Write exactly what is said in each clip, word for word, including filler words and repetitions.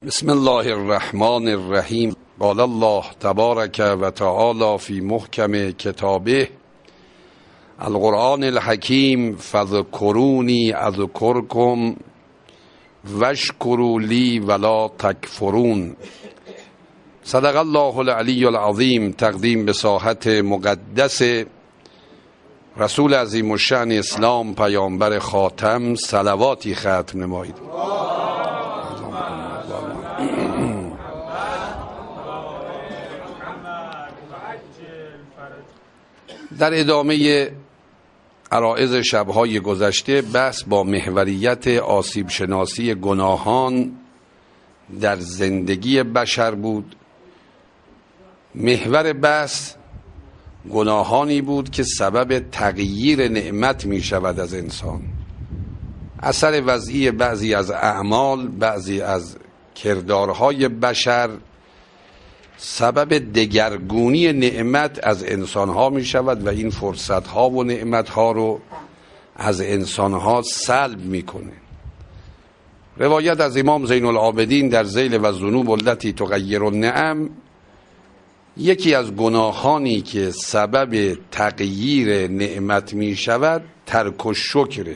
بسم الله الرحمن الرحیم. قال الله تبارک و تعالی فی محکم کتابه القرآن الحکیم فاذکرونی اذکرکم واشکروا لی ولا تکفرون. صدق الله العلی العظیم. تقدیم به ساحت مقدس رسول عظیم الشأن اسلام پیامبر خاتم صلواتی ختم نمایید. در ادامه عرائض شبهای گذشته بحث با محوریت آسیب شناسی گناهان در زندگی بشر بود. محور بحث گناهانی بود که سبب تغییر نعمت می شود از انسان. اثر وضعی بعضی از اعمال، بعضی از کردارهای بشر سبب دگرگونی نعمت از انسانها می شود و این فرصتها و نعمتها رو از انسانها سلب می کنه. روایت از امام زین العابدین در ذیل و الذنوب التي تغیر النعم، یکی از گناهانی که سبب تغییر نعمت می شود ترک الشکره،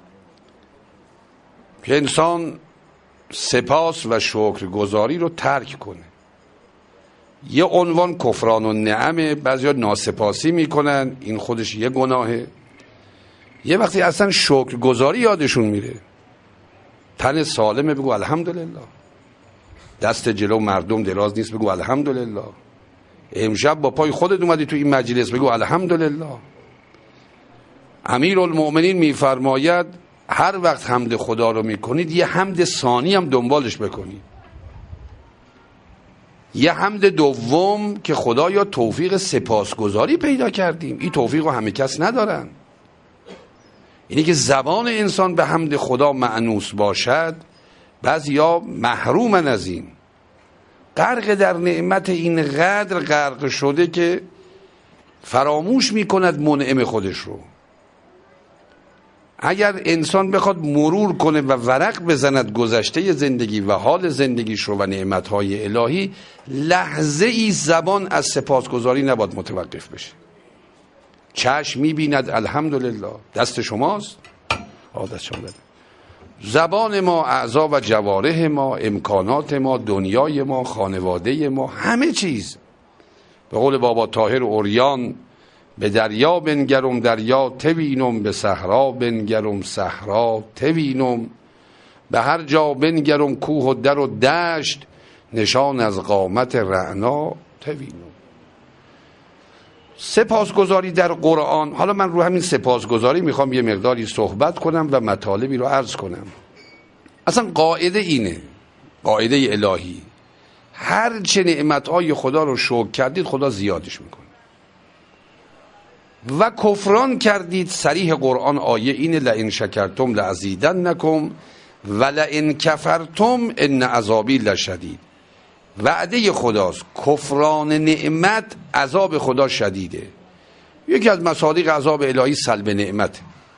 که انسان سپاس و شکرگزاری رو ترک کنه. یه عنوان کفران النعمه، بعضیا ناسپاسی میکنن، این خودش یه گناهه. یه وقتی اصلا شکرگزاری یادشون میره. تن سالمه بگو الحمدلله، دست جلو مردم دراز نیست بگو الحمدلله، امشب با پای خودت اومدی تو این مجلس بگو الحمدلله. امیرالمؤمنین میفرماید هر وقت حمد خدا رو میکنید یه حمد ثانی هم دنبالش بکنید، یه حمد دوم که خدایا توفیق سپاسگزاری پیدا کردیم. این توفیق رو همه کس ندارن. اینی که زبان انسان به حمد خدا مأنوس باشد، بعضیا محرومن از این، غرق در نعمت این قدر غرق شده که فراموش میکند منعم خودش رو. اگر انسان بخواد مرور کنه و ورق بزند گذشته زندگی و حال زندگیش رو و نعمتهای الهی، لحظه ای زبان از سپاسگزاری نباید متوقف بشه. چشم میبیند الحمدلله، دست شماست، دست شما بده. زبان ما، اعضا و جوارح ما، امکانات ما، دنیای ما، خانواده ما، همه چیز. به قول بابا طاهر اوریان، به دریا بنگرم دریا توینم، به صحرا بنگرم صحرا توینم، به هر جا بنگرم کوه و در و دشت، نشان از قامت رعنا توینم. سپاسگزاری در قرآن. حالا من رو همین سپاسگزاری میخوام یه مقداری صحبت کنم و مطالبی رو عرض کنم. اصلا قاعده اینه، قاعده الهی، هر چه نعمتهای خدا رو شکر کردید خدا زیادش میکنه. و کفران کردید، صریح قرآن آیه اینه لئن شکرتم لازیدنکم و لئن کفرتم ان عذابی لشدید. وعده خداست، کفران نعمت عذاب خدا شدیده. یکی از مصادیق عذاب الهی سلب نعمت.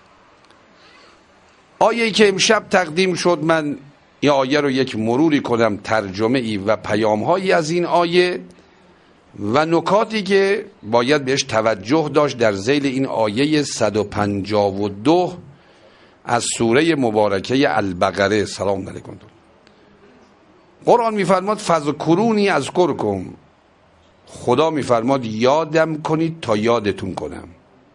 آیه‌ای که امشب تقدیم شد، من این آیه رو یک مروری کنم، ترجمه ای و پیام‌هایی از این آیه و نکاتی که باید بهش توجه داشت در ذیل این آیه صد و پنجاه و دو از سوره مبارکه البقره. سلام علیکم. قرآن میفرماد فذکرونی اذکرکم، خدا میفرماد یادم کنید تا یادتون کنم.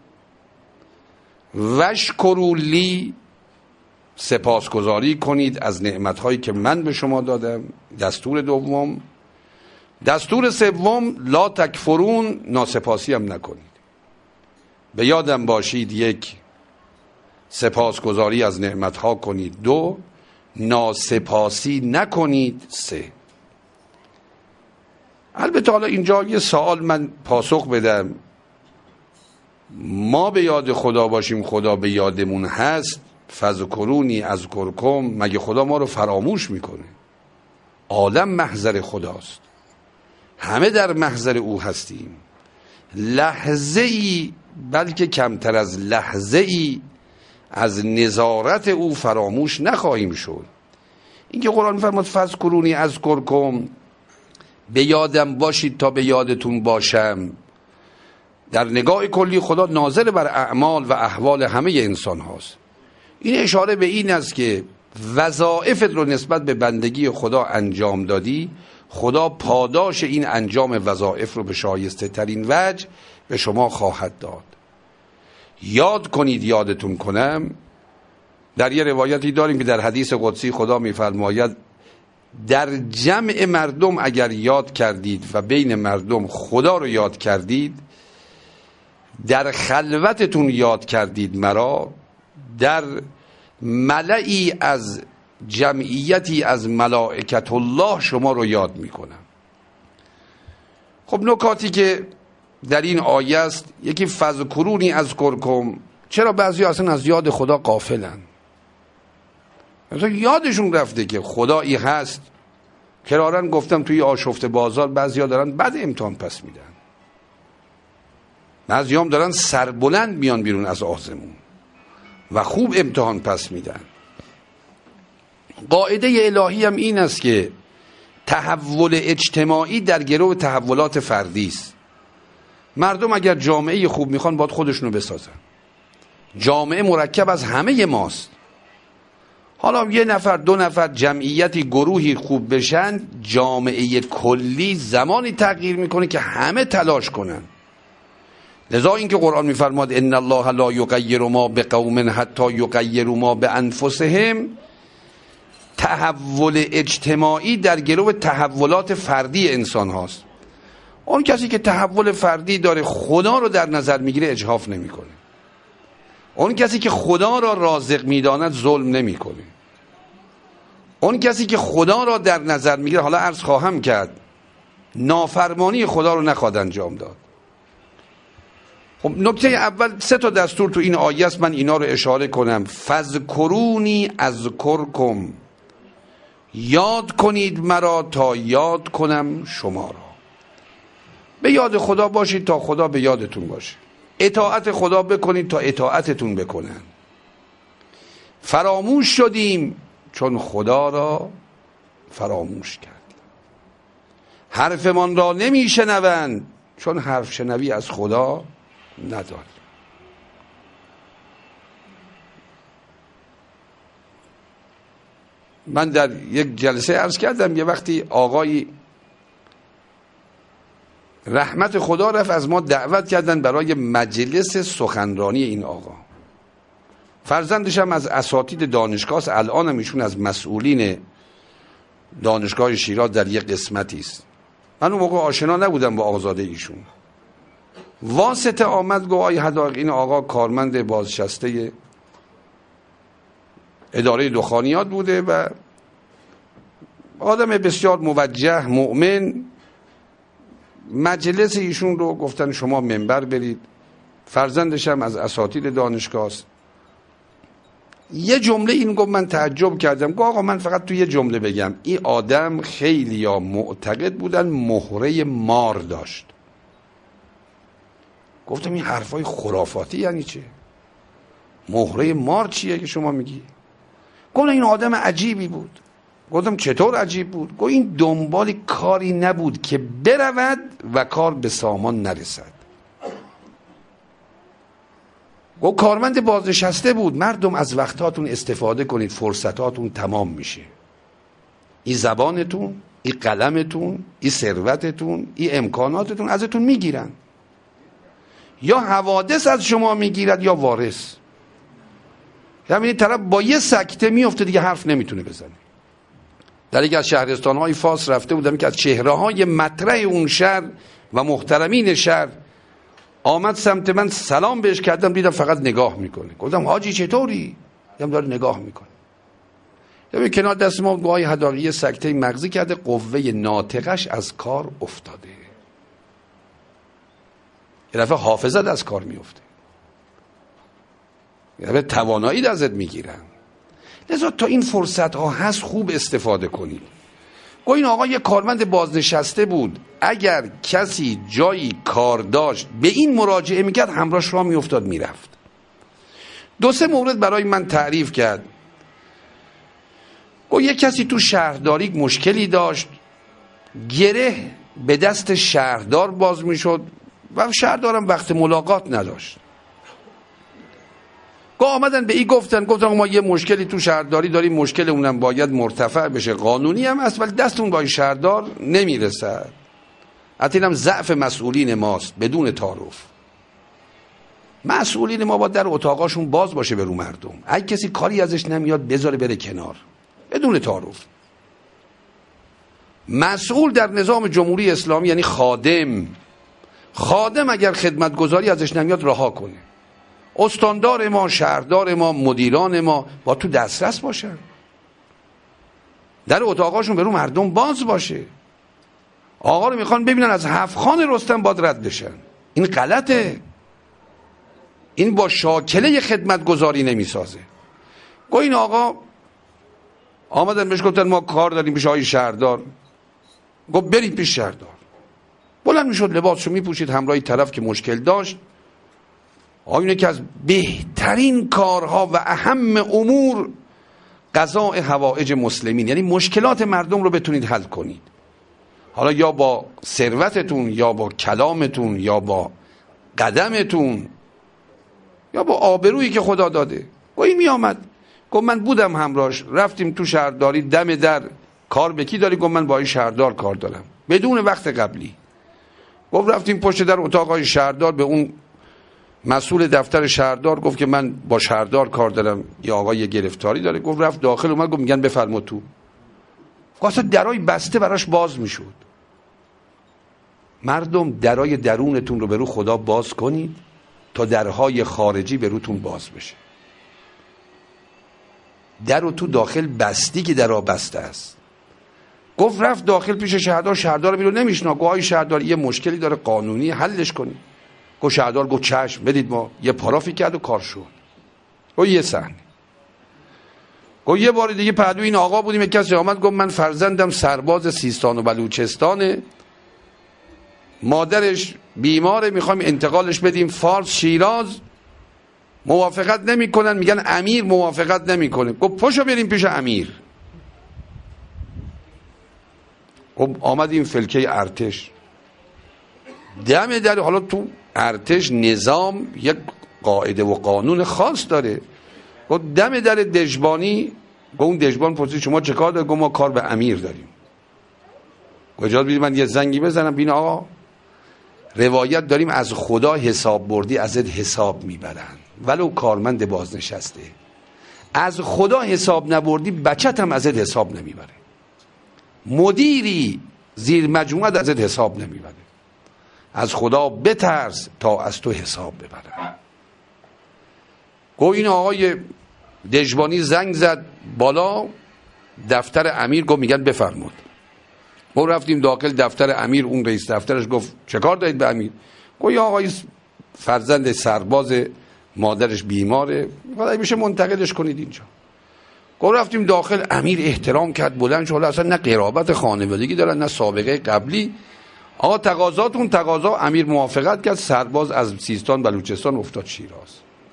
واشکروا لی، سپاسگزاری کنید از نعمتهایی که من به شما دادم. دستور دوم. دستور سوم لا تکفرون، ناسپاسی هم نکنید. به یادم باشید، یک، سپاسگزاری از نعمتها کنید. دو، ناسپاسی نکنید. سه. البته حالا اینجا یه سوال من پاسخ بدم. ما به یاد خدا باشیم، خدا به یادمون هست. فذکرونی اذکرکم، مگه خدا ما رو فراموش میکنه؟ عالم محضر خداست، همه در محضر او هستیم. لحظه ای، بلکه کمتر از لحظه ای از نظارت او فراموش نخواهیم شد. اینکه قرآن میفرماد فذکرونی اذکرکم، به یادم باشید تا به یادتون باشم. در نگاه کلی خدا ناظر بر اعمال و احوال همه انسان هاست. این اشاره به این است که وظایفت رو نسبت به بندگی خدا انجام دادی، خدا پاداش این انجام وظایف رو به شایسته ترین وجه به شما خواهد داد. یاد کنید یادتون کنم. در یه روایتی داریم که در حدیث قدسی خدا میفرماید در جمع مردم اگر یاد کردید و بین مردم خدا رو یاد کردید، در خلوتتون یاد کردید مرا، در ملئی از جمعیتی از ملائکت الله شما رو یاد میکنم. خب نکاتی که در این آیه است، یکی فذکرونی اذکرکم. چرا بعضی اصلا از یاد خدا غافلن؟ مثلا یادشون رفته که خدایی هست. کرارن گفتم توی آشفته بازار بعضیا دارن بد امتحان پس میدن، بعضیام دارن سربلند میان بیرون از آزمون و خوب امتحان پس میدن. قاعده الهی هم این است که تحول اجتماعی در گرو تحولات فردی است. مردم اگر جامعه خوب میخوان باید خودشونو بسازن. جامعه مرکب از همه ماست. حالا یه نفر دو نفر جمعیتی گروهی خوب بشن، جامعه کلی زمانی تغییر میکنه که همه تلاش کنن. لذا اینکه قرآن میفرماد ان الله لا یغیر ما بقوم حتی یغیروا ما بانفسهم، تحول اجتماعی در گرو تحولات فردی انسان هاست. اون کسی که تحول فردی داره خدا رو در نظر میگیره اجحاف نمیکنه. اون کسی که خدا را رازق میداند ظلم نمیکنه. اون کسی که خدا را در نظر میگیره، حالا عرض خواهم کرد، نافرمانی خدا رو نخواد انجام داد. خب نکته اول سه تا دستور تو این آیه است، من اینا رو اشاره کنم. فذکرونی اذکرکم، یاد کنید مرا تا یاد کنم شما را. به یاد خدا باشید تا خدا به یادتون باشه. اطاعت خدا بکنید تا اطاعتتون بکنن. فراموش شدیم چون خدا را فراموش کرد. حرفمان را نمی شنوند چون حرف شنوی از خدا نداریم. من در یک جلسه عرض کردم یه وقتی آقای رحمت خدا رفت از ما دعوت کردن برای مجلس سخنرانی این آقا. فرزندش هم از اساتید دانشگاه است، الان هم ایشون از مسئولین دانشگاه شیراز در یک قسمتی است. من اون موقع آشنا نبودم با آقازاده ایشون. واسطه آمد گفت آی هدایق این آقا کارمند بازنشسته اداره دخانیات بوده و آدم بسیار موجه مؤمن. مجلس ایشون رو گفتن شما منبر برید. فرزندش هم از اساتید دانشگاه است. یه جمله این گفت، من تعجب کردم. گفت آقا من فقط تو یه جمله بگم، این آدم خیلی یا معتقد بودن مهره مار داشت. گفتم این حرفای خرافاتی یعنی چه؟ مهره مار چیه که شما میگی؟ گفت این آدم عجیبی بود. گفتم چطور عجیب بود؟ گفت این دنبال کاری نبود که برود و کار به سامان نرسد. گفت کارمند بازنشسته بود. مردم از وقتاتون استفاده کنید، فرصتاتون تمام میشه. این زبانتون، این قلمتون، این ثروتتون، این امکاناتتون ازتون میگیرن. یا حوادث از شما میگیرد یا وارث. یعنی طرف با یه سکته میفته دیگه حرف نمیتونه بزنه. در یک از شهرستان‌های فاس رفته بودم که از چهره‌های مطرح اون شهر و محترمین شهر آمد سمت من، سلام بهش کردم، دیدم فقط نگاه میکنه. گفتم حاجی چطوری؟ دیدم داره نگاه میکنه. یه کنار دست ما گوهای هدایق سکته مغزی کرده، قوه ناطقش از کار افتاده. یه دفعه حافظت از کار میفته، یه دفعه توانایی ازت میگیرن. لذا تا این فرصت ها هست خوب استفاده کنید. گوه این آقا یه کارمند بازنشسته بود، اگر کسی جایی کار داشت به این مراجعه میکرد همراهش راه میافتاد میرفت. دو سه مورد برای من تعریف کرد. گفت یک کسی تو شهرداری مشکلی داشت، گره به دست شهردار باز میشد و شهردارم وقت ملاقات نداشت. گفت آمدن به این گفتن گفتن ما یه مشکلی تو شهرداری داریم، مشکل اونم باید مرتفع بشه، قانونی هم هست ولی دستون با شهردار نمیرسد. حتی هم ضعف مسئولین ماست بدون تعارف. مسئولین ما باید در اتاقاشون باز باشه به رو مردم، اگه کسی کاری ازش نمیاد بذاره بره کنار بدون تعارف. مسئول در نظام جمهوری اسلامی یعنی خادم. خادم اگر خدمتگزاری ازش نمیاد رها کنه. استاندار ما، شهردار ما، مدیران ما با تو دسترس باشن، در اتاقاشون به رو مردم باز باشه. آقا رو میخوان ببینن از هفت خان رستم باید رد بشن. این غلطه، این با شاکله خدمتگزاری نمیسازه. گویا این آقا آمدن بهش گفتن ما کار داریم پیش آقای شهردار. گفت برید پیش شهردار. بلند میشد لباسشو میپوشید همراه طرف که مشکل داشت. آینه که از بهترین کارها و اهم امور قضاء حوائج مسلمین، یعنی مشکلات مردم رو بتونید حل کنید، حالا یا با ثروتتون یا با کلامتون یا با قدمتون یا با آبرویی که خدا داده. گویی می آمد گفت من بودم همراهش، رفتیم تو شهرداری، دم در کار به کی داری؟ گفت من با این شهردار کار دارم، بدون وقت قبلی. گفت رفتیم پشت در اتاق شهردار، به اون مسئول دفتر شهردار گفت که من با شهردار کار دارم، یا آقای گرفتاری داره. گفت رفت داخل، اومد گفت میگن بفرما تو. واسه درای بسته براش باز میشد. مردم درای درونتون رو به رو خدا باز کنید تا درهای خارجی به روتون باز بشه. در رو تو داخل بستی که درها بسته است. گفت رفت داخل پیش شهردار، شهردار رو نمیشنا. گفت آقای شهردار یه مشکلی داره قانونی، حلش کنید. گفت شهردار گفت چشم، بدید ما. یه پارافی کرد و کار شد. گفت یه صحنه. گفت یه بار دیگه پهلوی این آقا بودیم، یک کسی آمد گفت من فرزندم سرباز سیستان و بلوچستانه، مادرش بیماره، میخوایم انتقالش بدیم فارس شیراز، موافقت نمیکنن، میگن امیر موافقت نمیکنه. گفت پاشو بریم پیش امیر. خب آمدیم فلکه ارتش، دم در، حالا تو ارتش نظام یک قاعده و قانون خاص داره. گفت دم در دژبانی. گفت اون دژبان پرسید شما چه کار دارید؟ گفت ما کار به امیر داریم. گفت اجازه بدید من یه زنگی بزنم. ببین آقا روایت داریم از خدا حساب بردی ازت حساب میبرن، ولو کارمند بازنشسته. از خدا حساب نبردی بچت هم ازت حساب نمیبره. مدیری زیر مجموعت ازت حساب نمیبره. از خدا بترس تا از تو حساب ببرن. گفت این آقای دژبانی زنگ زد بالا دفتر امیر. گفت میگن بفرمود. ما رفتیم داخل دفتر امیر. اون رئیس دفترش گفت چه کار دارید به امیر؟ گفت یا آقای فرزند سرباز مادرش بیماره، خدای میشه منتقلش کنید اینجا. گفت رفتیم داخل. امیر احترام کرد، بلند شد، اصلا نه قرابت خانوادگی دارن نه سابقه قبلی. آقا تقاضاتون تقاضا. امیر موافقت کرد، سرباز از سیستان بلوچستان افتاد شیراز.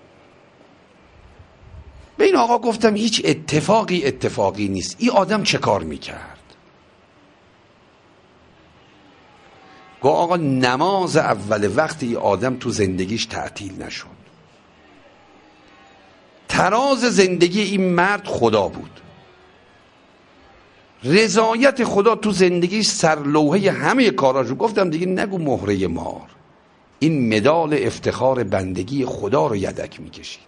به این آقا گفتم هیچ اتفاقی اتفاقی نیست. این آدم چه کار میکرد؟ گفت آقا نماز اول وقت این آدم تو زندگیش تعطیل نشد. تراز زندگی این مرد خدا بود. رضایت خدا تو زندگیش سرلوحه همه کاراشو. گفتم دیگه نگو مهره مار، این مدال افتخار بندگی خدا رو یدک میکشید.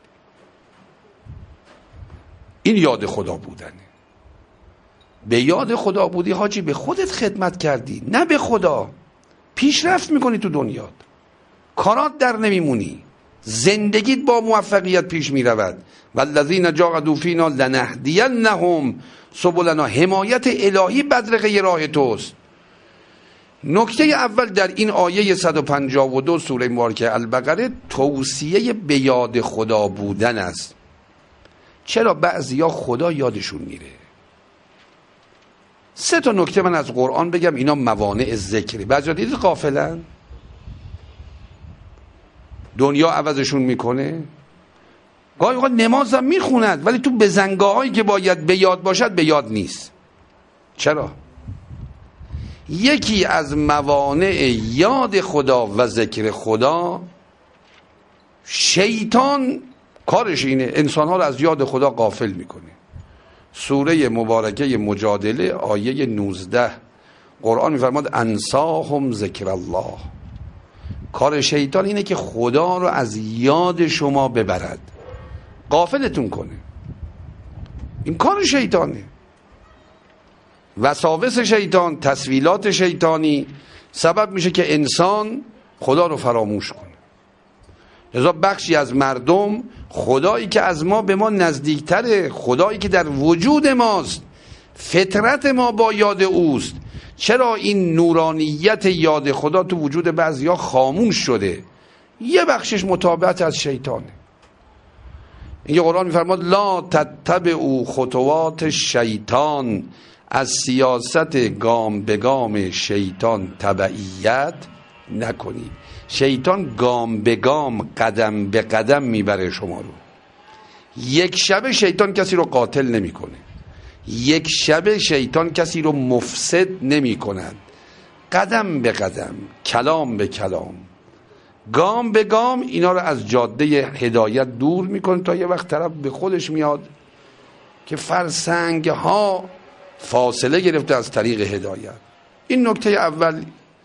این یاد خدا بودنه. به یاد خدا بودی حاجی، به خودت خدمت کردی نه به خدا. پیشرفت میکنی تو دنیات، کارات در نمیمونی، زندگیت با موفقیت پیش میرود. والذین جاهدوا فینا لنهدینهم سبلنا. حمایت الهی بدرقه راه توست. نکته اول در این آیه صد و پنجاه و دو سوره مبارکه البقره توصیه به یاد خدا بودن است. چرا بعضیا خدا یادشون میره؟ سه تا نکته من از قرآن بگم، اینا موانع ذکری. بعضیا دیدید غافلن، دنیا عوضشون میکنه. گاهی اوقات نماز هم میخوند ولی تو بزنگاه هایی که باید به یاد باشد به یاد نیست. چرا؟ یکی از موانع یاد خدا و ذکر خدا، شیطان کارش اینه انسانها رو از یاد خدا غافل میکنه. سوره مبارکه مجادله آیه نوزده قرآن میفرماد انساهم ذکر الله. کار شیطان اینه که خدا رو از یاد شما ببرد، غافلتون کنه. این کار شیطانه. وساوس شیطان، تسویلات شیطانی سبب میشه که انسان خدا رو فراموش کنه. لذا بخشی از مردم خدایی که از ما به ما نزدیکتره، خدایی که در وجود ماست، فطرت ما با یاد اوست، چرا این نورانیت یاد خدا تو وجود بعضیا خاموش شده؟ یه بخشش متابعت از شیطانه. این قرآن میفرماد لا تتبعوا خطوات شیطان، از سیاست گام به گام شیطان تبعیت نکنید. شیطان گام به گام، قدم به قدم میبره شما رو. یک شبه شیطان کسی رو قاتل نمیکنه، یک شبه شیطان کسی رو مفسد نمی کند. قدم به قدم، کلام به کلام، گام به گام اینا رو از جاده هدایت دور میکنه تا یه وقت طرف به خودش میاد که فرسنگ ها فاصله گرفته از طریق هدایت. این نکته اول،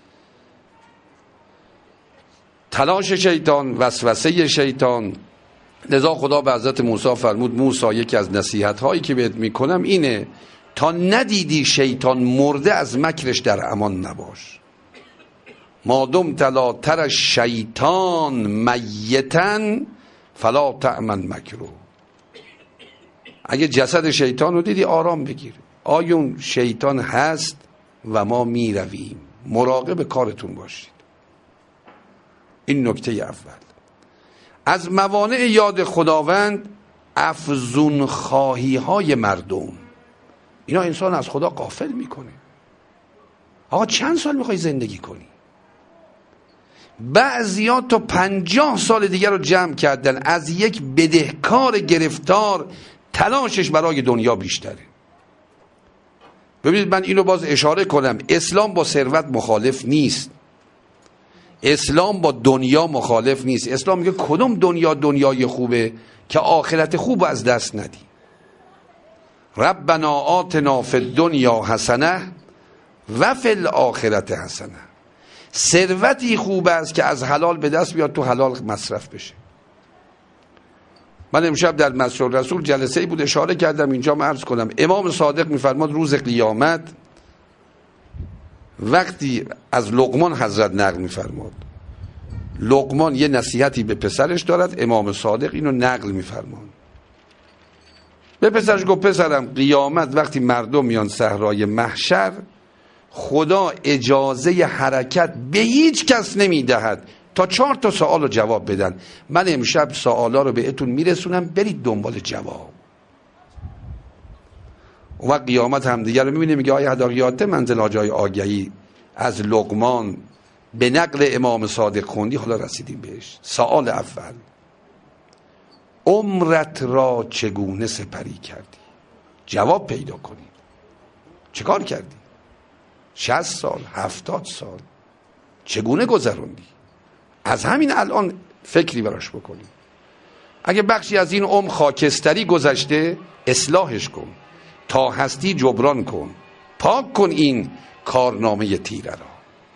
تلاش شیطان، وسوسه شیطان. لذا خدا به حضرت موسی فرمود موسی یکی از نصیحت هایی که بهت میکنم اینه تا ندیدی شیطان مرده از مکرش در امان نباش. مادم تلا تر شیطان میتن فلا تأمن مکرو. اگه جسد شیطان رو دیدی آرام بگیر، آیون شیطان هست و ما میرویم، مراقب کارتون باشید. این نکته اول. از موانع یاد خداوند افزون خواهی های مردم. اینا انسان از خدا غافل میکنه. آقا چند سال میخوای زندگی کنی؟ بعضیا تا پنجاه سال دیگر رو جمع کردن. از یک بدهکار گرفتار تلاشش برای دنیا بیشتره. ببینید من اینو باز اشاره کنم، اسلام با ثروت مخالف نیست، اسلام با دنیا مخالف نیست. اسلام میگه کدوم دنیا دنیای خوبه که آخرت خوب از دست ندی. ربنا آتنا فی الدنیا حسنه و فی الاخرت حسنه. ثروتی خوب است که از حلال به دست بیاد تو حلال مصرف بشه. من امشب در مسجد رسول جلسه ای بود اشاره کردم، اینجا من عرض کنم. امام صادق میفرماد روز قیامت وقتی از لقمان حضرت نقل میفرماد، لقمان یه نصیحتی به پسرش دارد، امام صادق اینو نقل میفرماد. به پسرش گفت پسرم قیامت وقتی مردم میان صحرای محشر خدا اجازه حرکت به هیچ کس نمیدهد تا چهار تا سوال رو جواب بدن. من امشب سوالا رو بهتون میرسونم، برید دنبال جواب. و وقت قیامت هم دیگر رو میبینه، میگه آیا هدایات منزل ها جای آگهی از لقمان به نقل امام صادق خوندی، حالا رسیدیم بهش. سوال اول، عمرت را چگونه سپری کردی؟ جواب پیدا کنی. چه کار کردی؟ شصت سال، هفتاد سال چگونه گذروندی؟ از همین الان فکری براش بکنی. اگه بخشی از این عمر خاکستری گذشته اصلاحش کن، تا هستی جبران کن، پاک کن این کارنامه تیره را.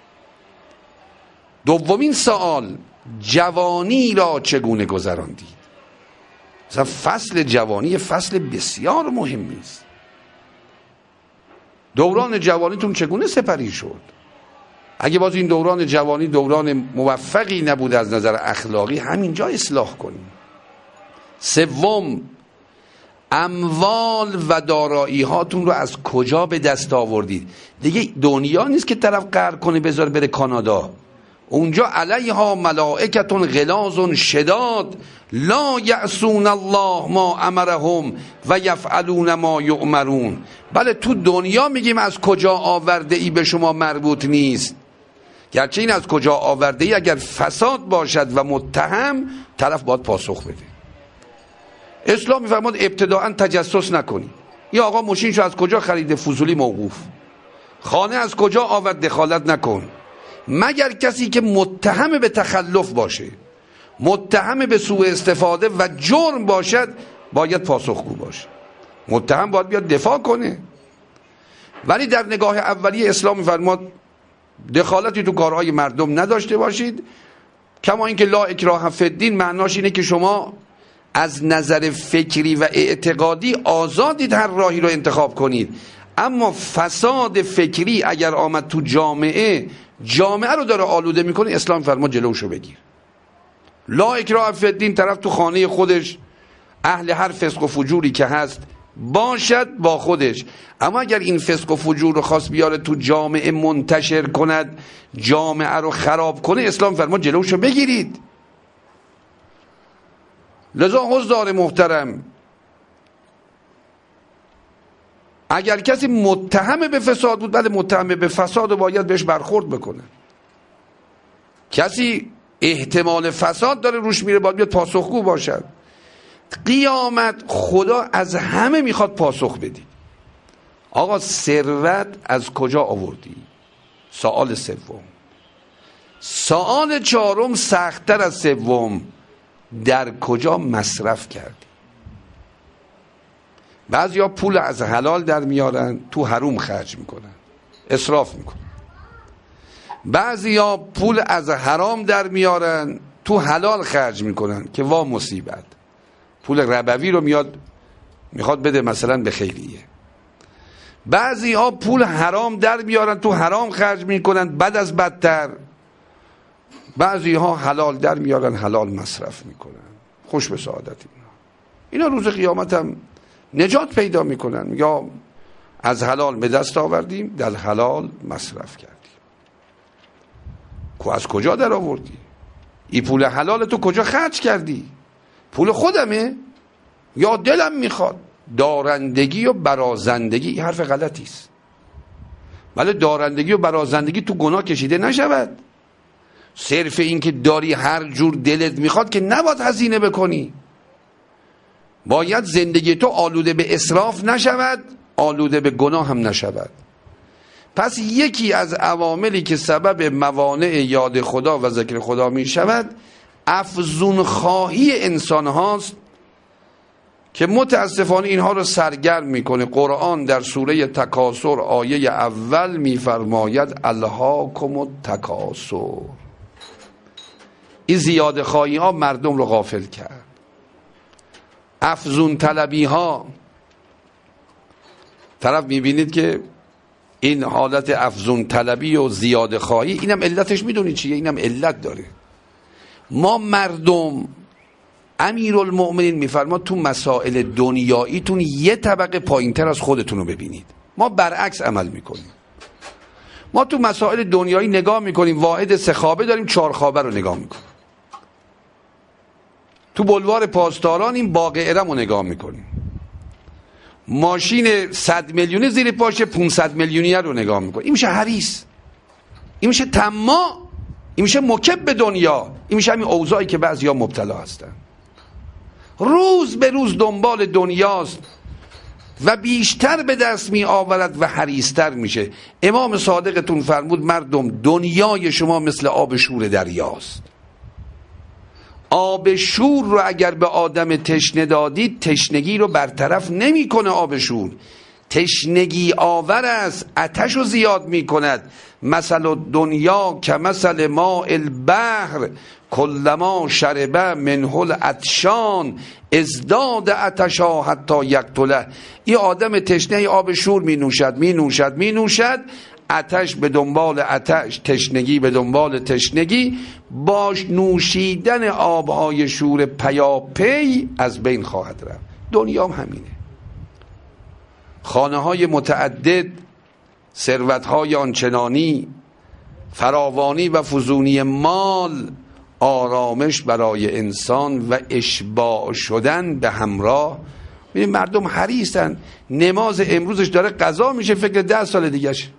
دومین سوال، جوانی را چگونه گذراندی؟ مثلا فصل جوانی فصل بسیار مهمی است. دوران جوانیتون چگونه سپری شد؟ اگه باز این دوران جوانی دوران موفقی نبود از نظر اخلاقی، همینجا اصلاح کنیم. سوم، اموال و دارایی هاتون رو از کجا به دست آوردید؟ دیگه دنیا نیست که طرف قرض کنه بذار بره کانادا. اونجا علیها ملائکتون غلاظ شداد لا یعصون الله ما امرهم و یفعلون ما یؤمرون. بله تو دنیا میگیم از کجا آورده ای به شما مربوط نیست، گرچه این از کجا آورده ای اگر فساد باشد و متهم، طرف باید پاسخ بده. اسلام میفرماد ابتداعا تجسس نکنی. یا آقا ماشینشو از کجا خریده؟ فضولی موقوف. خانه از کجا آورد؟ دخالت نکن، مگر کسی که متهم به تخلف باشه، متهم به سوء استفاده و جرم باشد، باید پاسخگو باشه. متهم باید بیاد دفاع کنه. ولی در نگاه اولیه اسلام میفرماد دخالتی تو کارهای مردم نداشته باشید. کما اینکه لا اکراه فی الدین معناش اینه که شما از نظر فکری و اعتقادی آزادید هر راهی رو انتخاب کنید، اما فساد فکری اگر آمد تو جامعه، جامعه رو داره آلوده میکنه، اسلام فرما جلوشو بگیر. لا اکراه فی الدین، طرف تو خانه خودش اهل هر فسق و فجوری که هست باشد با خودش، اما اگر این فسق و فجور رو خواست بیاره تو جامعه منتشر کند، جامعه رو خراب کنه، اسلام فرما جلوشو بگیرید. لذا حضار محترم، اگر کسی متهم به فساد بود، بله متهم به فساد و باید بهش برخورد بکنه. کسی احتمال فساد داره روش میره، باید بیاد پاسخگو باشد. قیامت خدا از همه میخواد پاسخ بدی. آقا ثروت از کجا آوردی؟ سوال سوم. سوال چهارم سخت‌تر از سوم، در کجا مصرف کردی؟ بعضیا پول از حلال در میارن، تو حروم خرج میکنن، اسراف میکنن. بعضیا پول از حرام در میارن، تو حلال خرج میکنن که وا مصیبت. پول ربوی رو میاد میخواد بده مثلا به خیریه. بعضی ها پول حرام در میارن، تو حرام خرج میکنن، بد از بدتر. بعضی ها حلال در میارن، حلال مصرف میکنن. خوش به سعادت اینا. اینا روز قیامت هم نجات پیدا میکنن. یا از حلال به دست آوردیم، در حلال مصرف کردیم. کو از کجا در آوردی؟ این پول حلال تو کجا خرج کردی؟ پول خودمه یا دلم میخواد؟ دارندگی و برازندگی این حرف غلطی است. ولی دارندگی و برازندگی تو گناه کشیده نشود. صرف این که داری هر جور دلت میخواد که نباید هزینه بکنی. باید زندگی تو آلوده به اسراف نشود، آلوده به گناه هم نشود. پس یکی از عواملی که سبب موانع یاد خدا و ذکر خدا می شود افزون خواهی انسان هاست که متاسفانه اینها رو سرگرم میکنه. قرآن در سوره تکاثر آیه اول میفرماید الهاکم التکاثر. این زیاده خواهی ها مردم رو غافل کرد. افزون طلبی ها، طرف میبینید که این حالت افزون طلبی و زیاده خواهی، اینم علتش میدونید چیه؟ اینم علت داره. ما مردم، امیرالمؤمنین میفرماد تو مسائل دنیاییتون یه طبقه پایینتر از خودتون رو ببینید. ما برعکس عمل میکنیم. ما تو مسائل دنیایی نگاه میکنیم، واحد سه خوابه داریم، چهار خوابه رو نگاه میکنیم. تو بلوار پاسداران این باقعرم رو نگاه میکنیم. ماشین صد میلیونی زیر پاشه، پونصد میلیونی رو نگاه میکنیم. این میشه حریص، این میشه طماع، این میشه مکب به دنیا. این میشه همین اوضاعی که بعضیا مبتلا هستن. روز به روز دنبال دنیاست و بیشتر به دست می آورد و حریصتر میشه. امام صادقتون فرمود مردم دنیای شما مثل آب شور دریاست. آب شور رو اگر به آدم تشنه دادید، تشنگی رو برطرف نمیکنه. آب شور تشنگی آور است، آتش رو زیاد میکند. مثل دنیا که مثل ماء البحر کلما شرب منه العطشان ازداد عطشا حتی یقتله. این آدم تشنه آب شور می نوشد می نوشد می نوشد، آتش به دنبال آتش، تشنگی به دنبال تشنگی، باش نوشیدن آبهای شور پیاپی از بین خواهد رفت. دنیا هم همینه. خانه های متعدد، ثروت های آنچنانی، فراوانی و فزونی مال، آرامش برای انسان و اشباع شدن به همراه. ببین مردم حریصن. نماز امروزش داره قضا میشه، فکر ده سال دیگهش.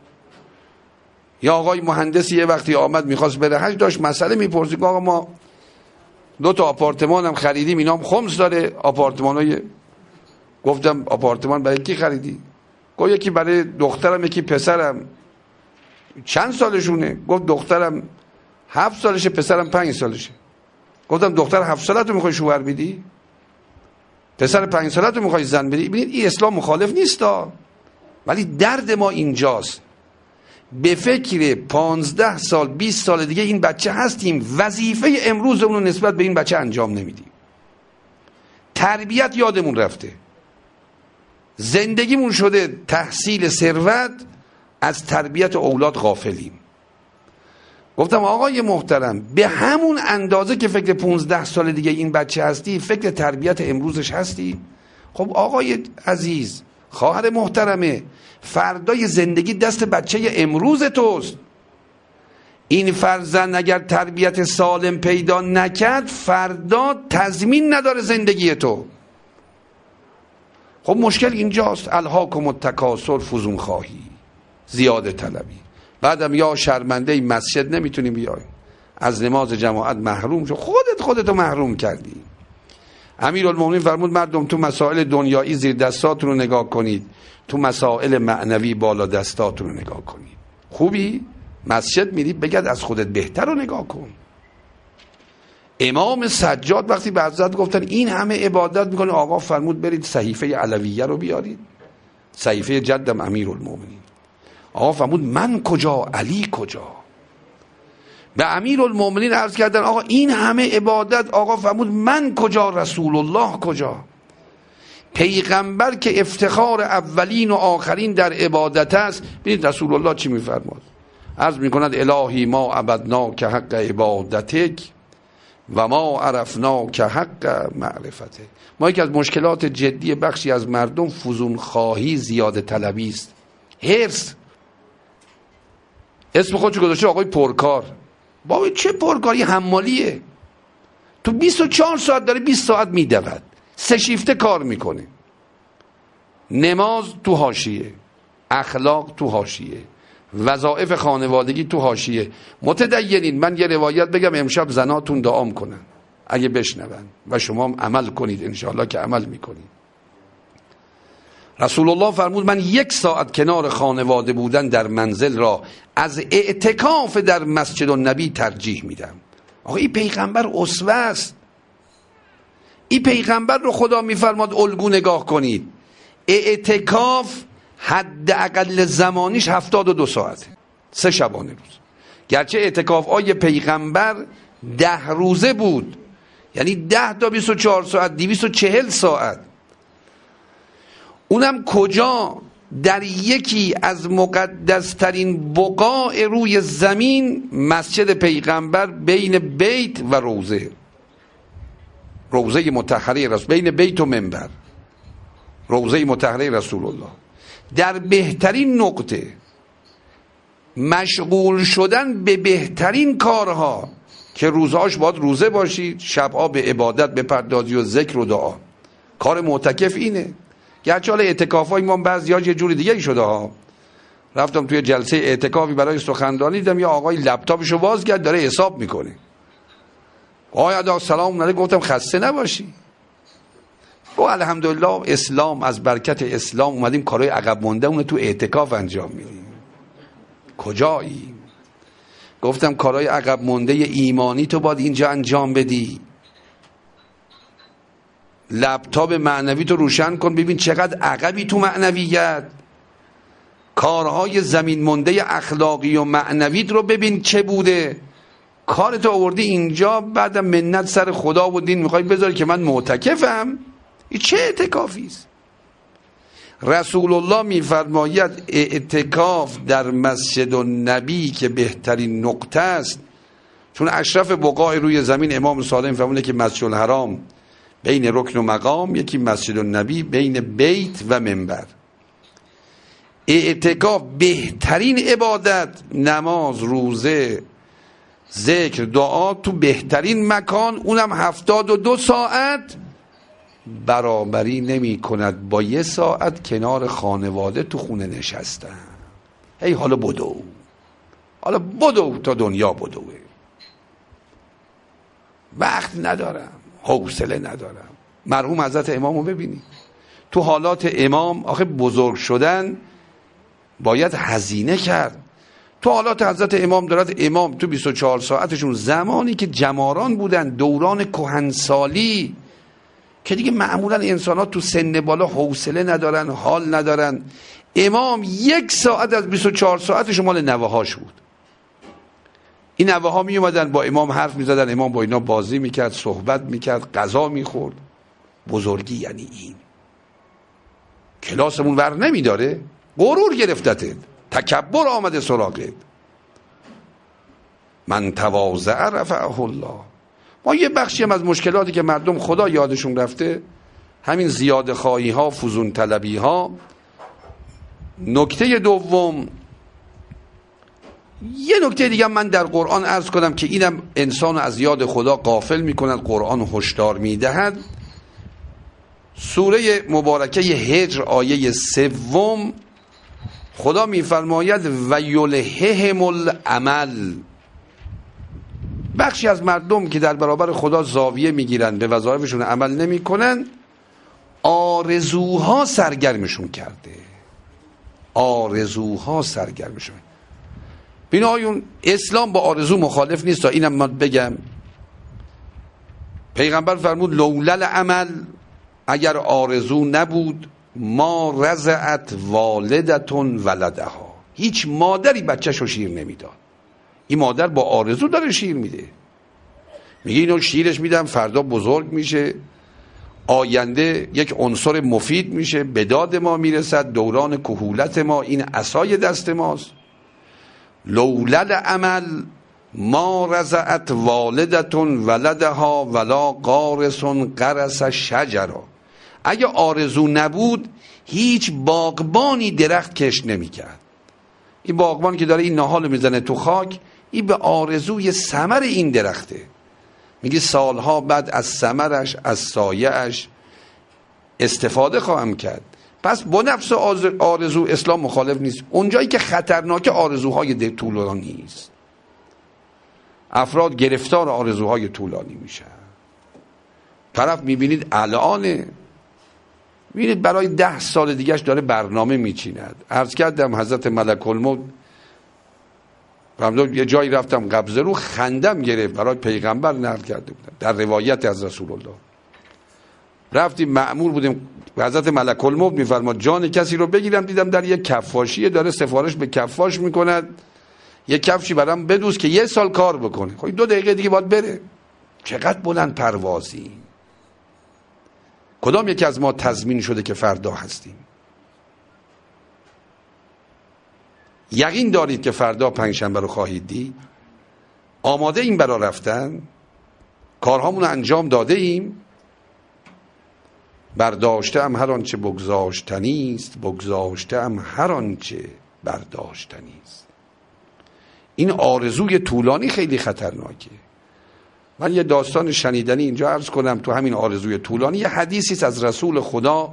یا آقای مهندسی یه وقتی آمد میخواست بره حج، داشت مسئله میپرسید آقا ما دو تا آپارتمان هم خریدیم، اینا هم خمس داره آپارتمانای. گفتم آپارتمان برای کی خریدی؟ گفت یکی برای دخترم یکی پسرم. چند سالشونه؟ گفت دخترم هفت سالشه پسرم پنج سالشه. گفتم دختر هفت سالتو میخوای شوهر بدی؟ پسر پنج سالتو میخوای زن بدی؟ ببینید این اسلام مخالف نیستا، ولی درد ما اینجاست. به فکر پانزده سال بیست سال دیگه این بچه هستیم، وظیفه امروزمون نسبت به این بچه انجام نمیدیم. تربیت یادمون رفته، زندگیمون شده تحصیل ثروت، از تربیت اولاد غافلیم. گفتم آقای محترم به همون اندازه که فکر پونزده سال دیگه این بچه هستی، فکر تربیت امروزش هستی؟ خب آقای عزیز، خواهر محترمه، فردای زندگی دست بچه امروز توست. این فرزند اگر تربیت سالم پیدا نکرد، فردا تضمین نداره زندگی تو. خب مشکل اینجاست، الهاکم التکاثر، فزون خواهی، زیاده طلبی. بعدم یا شرمنده مسجد نمیتونی بیای، از نماز جماعت محروم شو، خودت خودتو محروم کردی. امیرالمومنین فرمود مردم تو مسائل دنیایی زیر دستاتون رو نگاه کنید، تو مسائل معنوی بالا دستاتون رو نگاه کنید. خوبی؟ مسجد میری بگرد از خودت بهتر رو نگاه کن. امام سجاد وقتی به حضرت گفتن این همه عبادت میکنه، آقا فرمود برید صحیفه علویه رو بیارید، صحیفه جدم امیرالمومنین. آقا فرمود من کجا، علی کجا؟ به امیرالمومنین عرض کردن آقا این همه عبادت، آقا فرمود من کجا، رسول الله کجا؟ پیغمبر که افتخار اولین و آخرین در عبادت است، ببینید رسول الله چی میفرماد؟ عرض میکند الهی ما عبدنا که حق عبادتک و ما عرفنا که حق معرفته. ما یکی از مشکلات جدی بخشی از مردم فزون خواهی، زیاده طلبی است، حرص. اسم خودشو گذاشته آقای پرکار. بابا چه پرکاری؟ حمالیه، تو بیست و چهار ساعت داره بیست ساعت میدود، سه شیفته کار میکنه. نماز تو حاشیه، اخلاق تو حاشیه، وظایف خانوادگی تو حاشیه. متدینین، من یه روایت بگم امشب زناتون دعام کنن اگه بشنون و شما هم عمل کنید انشاءالله که عمل میکنید. رسول الله فرمود من یک ساعت کنار خانواده بودن در منزل را از اعتکاف در مسجد النبی ترجیح میدم. آقا این پیغمبر اسوه است، این پیغمبر رو خدا میفرماد الگو نگاه کنید. اعتکاف حداقل زمانیش هفتاد و دو ساعته، سه شبانه روز. گرچه اعتکاف آی پیغمبر ده روزه بود، یعنی ده تا بیست و چهار ساعت، دویست و چهل ساعت. اونم کجا؟ در یکی از مقدسترین بقاع روی زمین، مسجد پیغمبر، بین بیت و روزه، روزه مطهره رسول، بین بیت و منبر، روزه مطهره رسول الله، در بهترین نقطه، مشغول شدن به بهترین کارها که روزهاش باید روزه باشید، شبها به عبادت بپردازی و ذکر و دعا. کار معتکف اینه. گرچه حالا اعتکاف های ما بعضی‌ها یه جوری دیگه شده ها. رفتم توی جلسه اعتکافی برای سخنرانی، دیدم یا آقای لپتاپشو باز کرد داره حساب میکنه. آقای ادا سلام علیکم، گفتم خسته نباشی. و الحمدلله اسلام، از برکت اسلام اومدیم کارهای عقب مونده اون تو اعتکاف انجام میدیم. کجایی؟ گفتم کارهای عقب مونده ایمانی تو باید اینجا انجام بدی. لپتاپ معنوی تو روشن کن ببین چقدر عقبی تو معنویت. کارهای زمین مونده اخلاقی و معنوی رو ببین چه بوده. کارت آوردی اینجا، بعدم منت سر خدا و دین میخوای بذاری که من معتکفم؟ این چه اعتکافی است؟ رسول الله میفرماید اعتکاف در مسجد النبی که بهترین نقطه است، چون اشرف بقاع روی زمین امام صادق میفرمونه که مسجد الحرام بین رکن و مقام، یکی مسجد النبی بین بیت و منبر. اعتکاف بهترین عبادت، نماز، روزه، ذکر، دعا تو بهترین مکان، اونم هفتاد و دو ساعت، برابری نمی کند با یه ساعت کنار خانواده تو خونه نشستن. هی حالا بدو، حالا بدو تا دنیا بدوه. وقت ندارم، حوصله ندارم. مرحوم حضرت امام رو ببینید تو حالات امام، آخه بزرگ شدن باید هزینه کرد. تو حالات حضرت امام دارد امام تو بیست و چهار ساعتشون، زمانی که جماران بودن، دوران کهنسالی که دیگه معمولا انسان ها تو سن بالا حوصله ندارن، حال ندارن، امام یک ساعت از بیست و چهار ساعتش مال نوهاش بود. این نوه ها می اومدن با امام حرف می زدن، امام با اینا بازی میکرد، صحبت میکرد، غذا میخورد. بزرگی یعنی این. کلاسمون ور نمیداره، غرور گرفتته، تکبر آمده سراغت. من تواضع رفعه الله. ما یه بخشی هم از مشکلاتی که مردم خدا یادشون رفته، همین زیاده خواهی ها، فزون طلبی ها. نکته دوم، یه نکته دیگه من در قرآن عرض کنم که اینم انسان از یاد خدا غافل میکند، قرآن هشدار میدهد. سوره مبارکه هجر آیه سوم خدا میفرماید و یلههم العمل. بخشی از مردم که در برابر خدا زاویه میگیرن، به وظایفشون عمل نمیکنن، آرزوها سرگرمشون کرده. آرزوها سرگرمشون. بینایون اسلام با آرزو مخالف نیست. تا اینم من بگم، پیغمبر فرمود لولل عمل، اگر آرزو نبود، ما رضعت والدتون ولدها. هیچ مادری بچه‌شو شیر نمیداد. این مادر با آرزو داره شیر میده، میگه اینو شیرش میدم فردا بزرگ میشه، آینده یک عنصر مفید میشه، به داد ما میرسد، دوران کهولت ما این عصای دست ماست. لولل عمل ما رضعت والدتون ولدها ولا قارسون قرس شجرا. اگه آرزو نبود، هیچ باغبانی درخت کشت نمیکرد. این باغبان که داره این نهال میزنه تو خاک، این به آرزوی ثمر این درخته. میگه سالها بعد از ثمرش، از سایه‌اش استفاده خواهم کرد. پس با نفس آرزو اسلام مخالف نیست. اونجایی که خطرناک آرزوهای طولانی است، افراد گرفتار آرزوهای طولانی میشن. طرف میبینید الان میبینید برای ده سال دیگهش داره برنامه میچیند. عرض کردم حضرت ملک الموت، یه جایی رفتم قبضه رو، خندم گرفت، برای پیغمبر نقل کرده بودم در روایت از رسول الله. رفتیم مأمور بودیم، حضرت ملک الموت میفرماد جان کسی رو بگیرم، دیدم در یک کفاشیه داره سفارش به کفاش میکند، یک کفشی برام بدوز که یه سال کار بکنه. خب دو دقیقه دیگه باید بره. چقدر بلند پروازی. کدام یکی از ما تضمین شده که فردا هستیم؟ یقین دارید که فردا پنجشنبه رو خواهید دید؟ آماده این برا رفتن؟ کارهامون رو انجام داده ایم؟ برداشته ام هر آنچه بگذاشتنی است، بگذاشته ام هر آنچه برداشتنی است. این آرزوی طولانی خیلی خطرناکه. من یه داستان شنیدنی اینجا عرض کنم تو همین آرزوی طولانی. یه حدیثی از رسول خدا،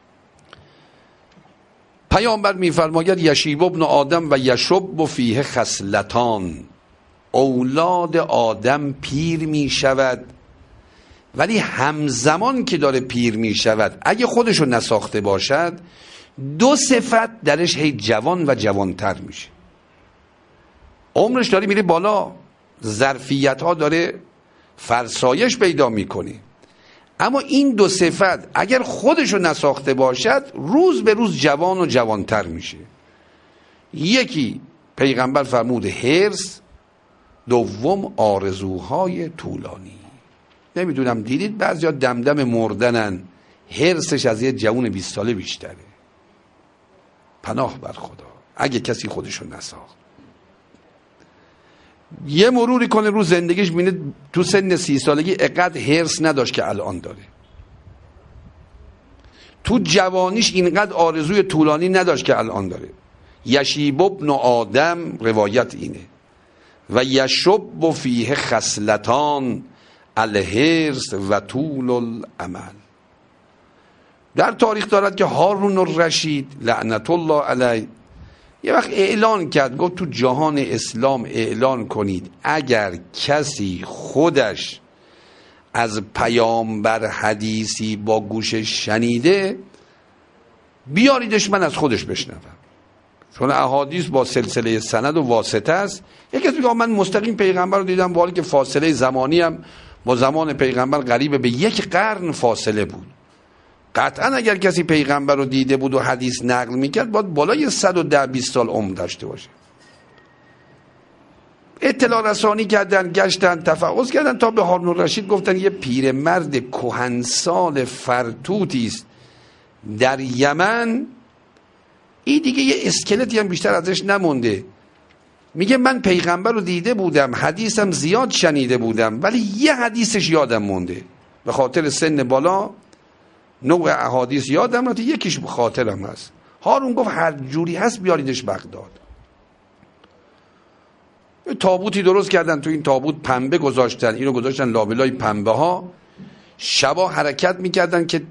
پیامبر میفرماید یشیب ابن آدم و یشب فیه خصلتان. اولاد آدم پیر میشود، ولی همزمان که داره پیر میشود، اگه خودشو نساخته باشد، دو صفت درش هی جوان و جوانتر میشه. عمرش داره میره بالا، ظرفیت ها داره فرسایش پیدا میکنه، اما این دو صفت اگر خودشو نساخته باشد، روز به روز جوان و جوانتر میشه. یکی پیغمبر فرمود حرص، دوم آرزوهای طولانی. نمیدونم دیدید بعضیا دمدم مردنن، حرصش از یه جوان بیست ساله بیشتره. پناه بر خدا اگه کسی خودشو نساخت. یه مروری کنه رو زندگیش، بینه تو سن سی سالگی اقدر حرص نداشت که الان داره. تو جوانیش اینقدر آرزوی طولانی نداشت که الان داره. یشیب ابن آدم، روایت اینه، و یشب فیه خصلتان الحرص و طول العمل. در تاریخ دارد که هارون الرشید لعنت الله علیه یه وقت اعلان کرد، گفت تو جهان اسلام اعلان کنید اگر کسی خودش از پیامبر حدیثی با گوشش شنیده، بیاریدش من از خودش بشنوم. چون احادیث با سلسله سند و واسطه است. یکی از میگه من مستقیم پیغمبر رو دیدم، با حالی که فاصله زمانی هم با زمان پیغمبر قریب به یک قرن فاصله بود. قطعا اگر کسی پیغمبر رو دیده بود و حدیث نقل میکرد باید بالای صد و ده بیست سال عمر داشته باشه. اطلاع رسانی کردن، گشتن، تفحص کردن تا به هارون الرشید گفتن یه پیرمرد کهنسال فرتوتی است در یمن، این دیگه یه اسکلتی هم بیشتر ازش نمونده. میگه من پیغمبر رو دیده بودم، حدیثم زیاد شنیده بودم، ولی یه حدیثش یادم مونده، به خاطر سن بالا نوع احادیث یادم رفته، یکیش به خاطرم هست. هارون گفت هر جوری هست بیاریدش بغداد. تابوتی درست کردن، تو این تابوت پنبه گذاشتن، اینو گذاشتن لابلای پنبه ها، شبا حرکت میکردن که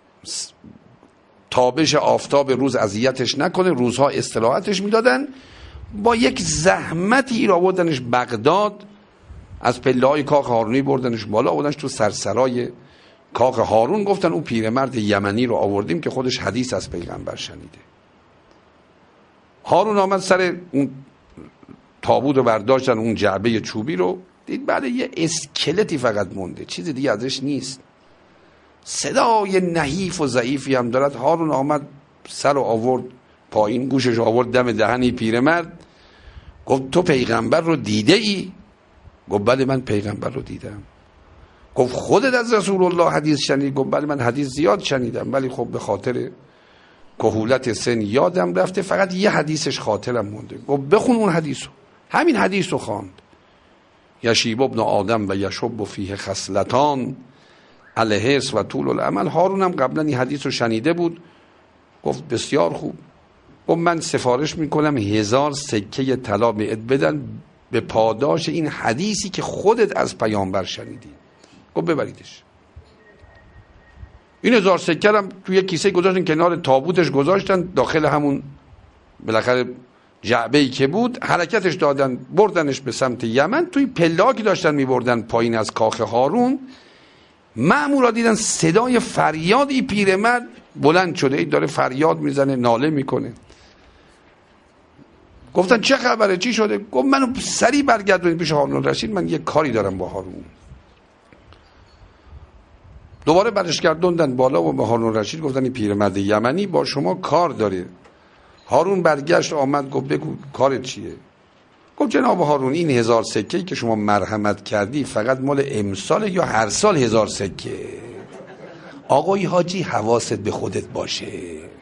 تابش آفتاب روز اذیتش نکنه، روزها استراحتش میدادن. با یک زحمتی را آوردنش بغداد، از پله‌های کاخ هارونی بردنش بالا، آوردنش تو سرسرای کاخ هارون. گفتن اون پیرمرد یمنی رو آوردیم که خودش حدیث از پیغمبر شنیده. هارون آمد سر اون تابوت رو برداشتن، اون جعبه چوبی رو دید بعد یه اسکلتی فقط مونده، چیزی دیگه ازش نیست. صدای نحیف و ضعیفی هم دارد. هارون آمد سر رو آورد پایین، گوشش آورد دم دهنی پیرمرد، گفت تو پیغمبر رو دیده ای؟ گفت بله من پیغمبر رو دیدم. گفت خودت از رسول الله حدیث شنیدی؟ گفت بله من حدیث زیاد شنیدم، ولی خب به خاطر کهولت سن یادم رفته، فقط یه حدیثش خاطرم مونده. گفت بخون اون حدیثو. همین حدیث رو خواند. یشیب ابن آدم و یشب فیه خصلتان الحرص و طول الامل. هارون هم قبلا این حدیث رو شنیده بود. گفت بسیار خوب. گفت من سفارش میکنم هزار سکه طلا بهت بدن به پاداش این حدیثی که خودت از پیامبر شنیدی. گفت ببریدش. این هزار سکه هم توی کیسه گذاشتن کنار تابوتش، گذاشتن داخل همون بالاخره جعبه‌ای که بود، حرکتش دادن، بردنش به سمت یمن. توی پله‌ها که داشتن میبردن پایین از کاخ هارون، مأمورا دیدن صدای فریادی پیرمرد بلند شده، ای داره فریاد میزنه، ناله میکنه. گفتن چه خبره، چی شده؟ گفت منو سریع برگردونید پیش هارون الرشید، من یه کاری دارم با هارون. دوباره برش گردوندن بالا و به هارون الرشید گفتن این پیرمرد یمنی با شما کار داره. هارون برگشت آمد گفت بگو کارت چیه؟ گفت جناب هارون این هزار سکه‌ای که شما مرحمت کردی فقط مال امسال یا هر سال هزار سکه؟ آقای حاجی حواست به خودت باشه،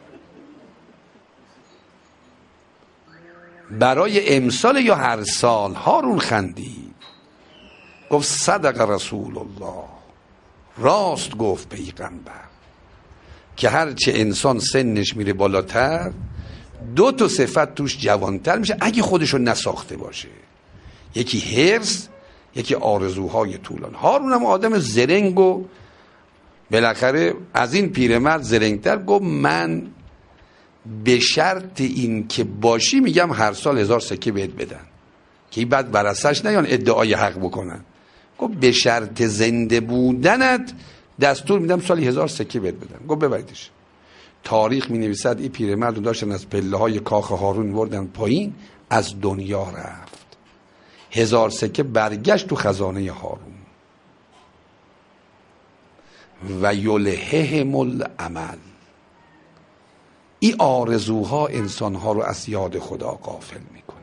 برای امسال یا هر سال؟ هارون خندید گفت صدق رسول الله، راست گفت پیغمبر که هرچه انسان سنش میره بالاتر دو تا صفت توش جوانتر میشه اگه خودشو نساخته باشه، یکی حرص، یکی آرزوهای طولان. هارون هم آدم زرنگ و بالاخره از این پیرمرد زرنگتر گفت من به شرط این که باشی میگم هر سال هزار سکه بهت بدن، که این بعد برسش نیان ادعای حق بکنن. گفت به شرط زنده بودنت دستور میدم سالی هزار سکه بهت بدن. گفت ببریدش. تاریخ می نویسد این پیرمرد رو داشتن از پله های کاخ هارون بردن پایین، از دنیا رفت. هزار سکه برگشت تو خزانه هارون. و یلههم الامل. این آرزوها انسانها رو از یاد خدا غافل میکنه.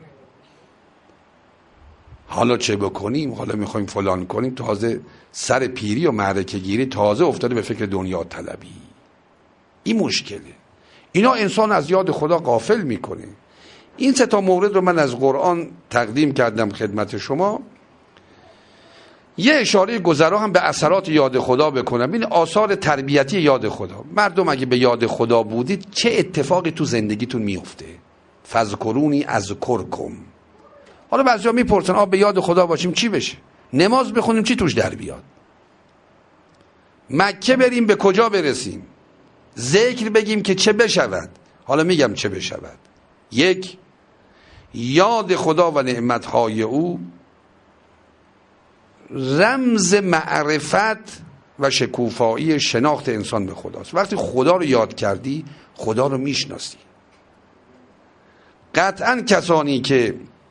حالا چه بکنیم؟ حالا میخوایم فلان کنیم، تازه سر پیری و معرکه گیری تازه افتاده به فکر دنیا طلبی. این مشکله. اینا انسان از یاد خدا غافل میکنه. این سه تا مورد رو من از قرآن تقدیم کردم خدمت شما. یه اشاره گذرا هم به اثرات یاد خدا بکنم. این آثار تربیتی یاد خدا. مردم اگه به یاد خدا بودید چه اتفاقی تو زندگیتون میفته؟ فذکرونی اذکرکم. حالا بعضیا میپرسن آ به یاد خدا باشیم چی بشه؟ نماز بخونیم چی توش در بیاد؟ مکه بریم به کجا برسیم؟ ذکر بگیم که چه بشود؟ حالا میگم چه بشود. یک، یاد خدا و نعمتهای او رمز معرفت و شکوفایی شناخت انسان به خداست. وقتی خدا رو یاد کردی خدا رو میشناسی. قطعا کسانی که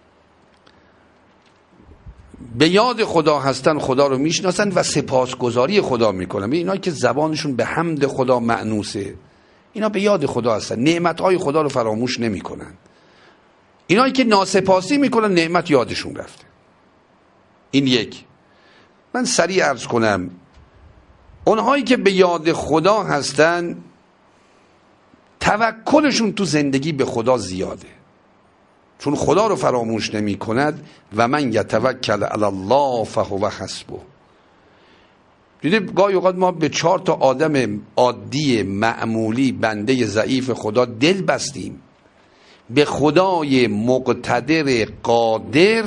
به یاد خدا هستن خدا رو میشناسن و سپاسگزاری خدا میکنن. اینا که زبانشون به حمد خدا مأنوسه، اینا به یاد خدا هستن، نعمتهای خدا رو فراموش نمیکنن. اینایی که ناسپاسی میکنن نعمت یادشون رفته. این یک. من سریع عرض کنم، اونهایی که به یاد خدا هستن توکلشون تو زندگی به خدا زیاده، چون خدا رو فراموش نمی کند. و من یتوکل علی الله فهو حسبه. دیدید گاهی اوقات ما به چهار تا آدم عادی معمولی بنده ضعیف خدا دل بستیم، به خدای مقتدر قادر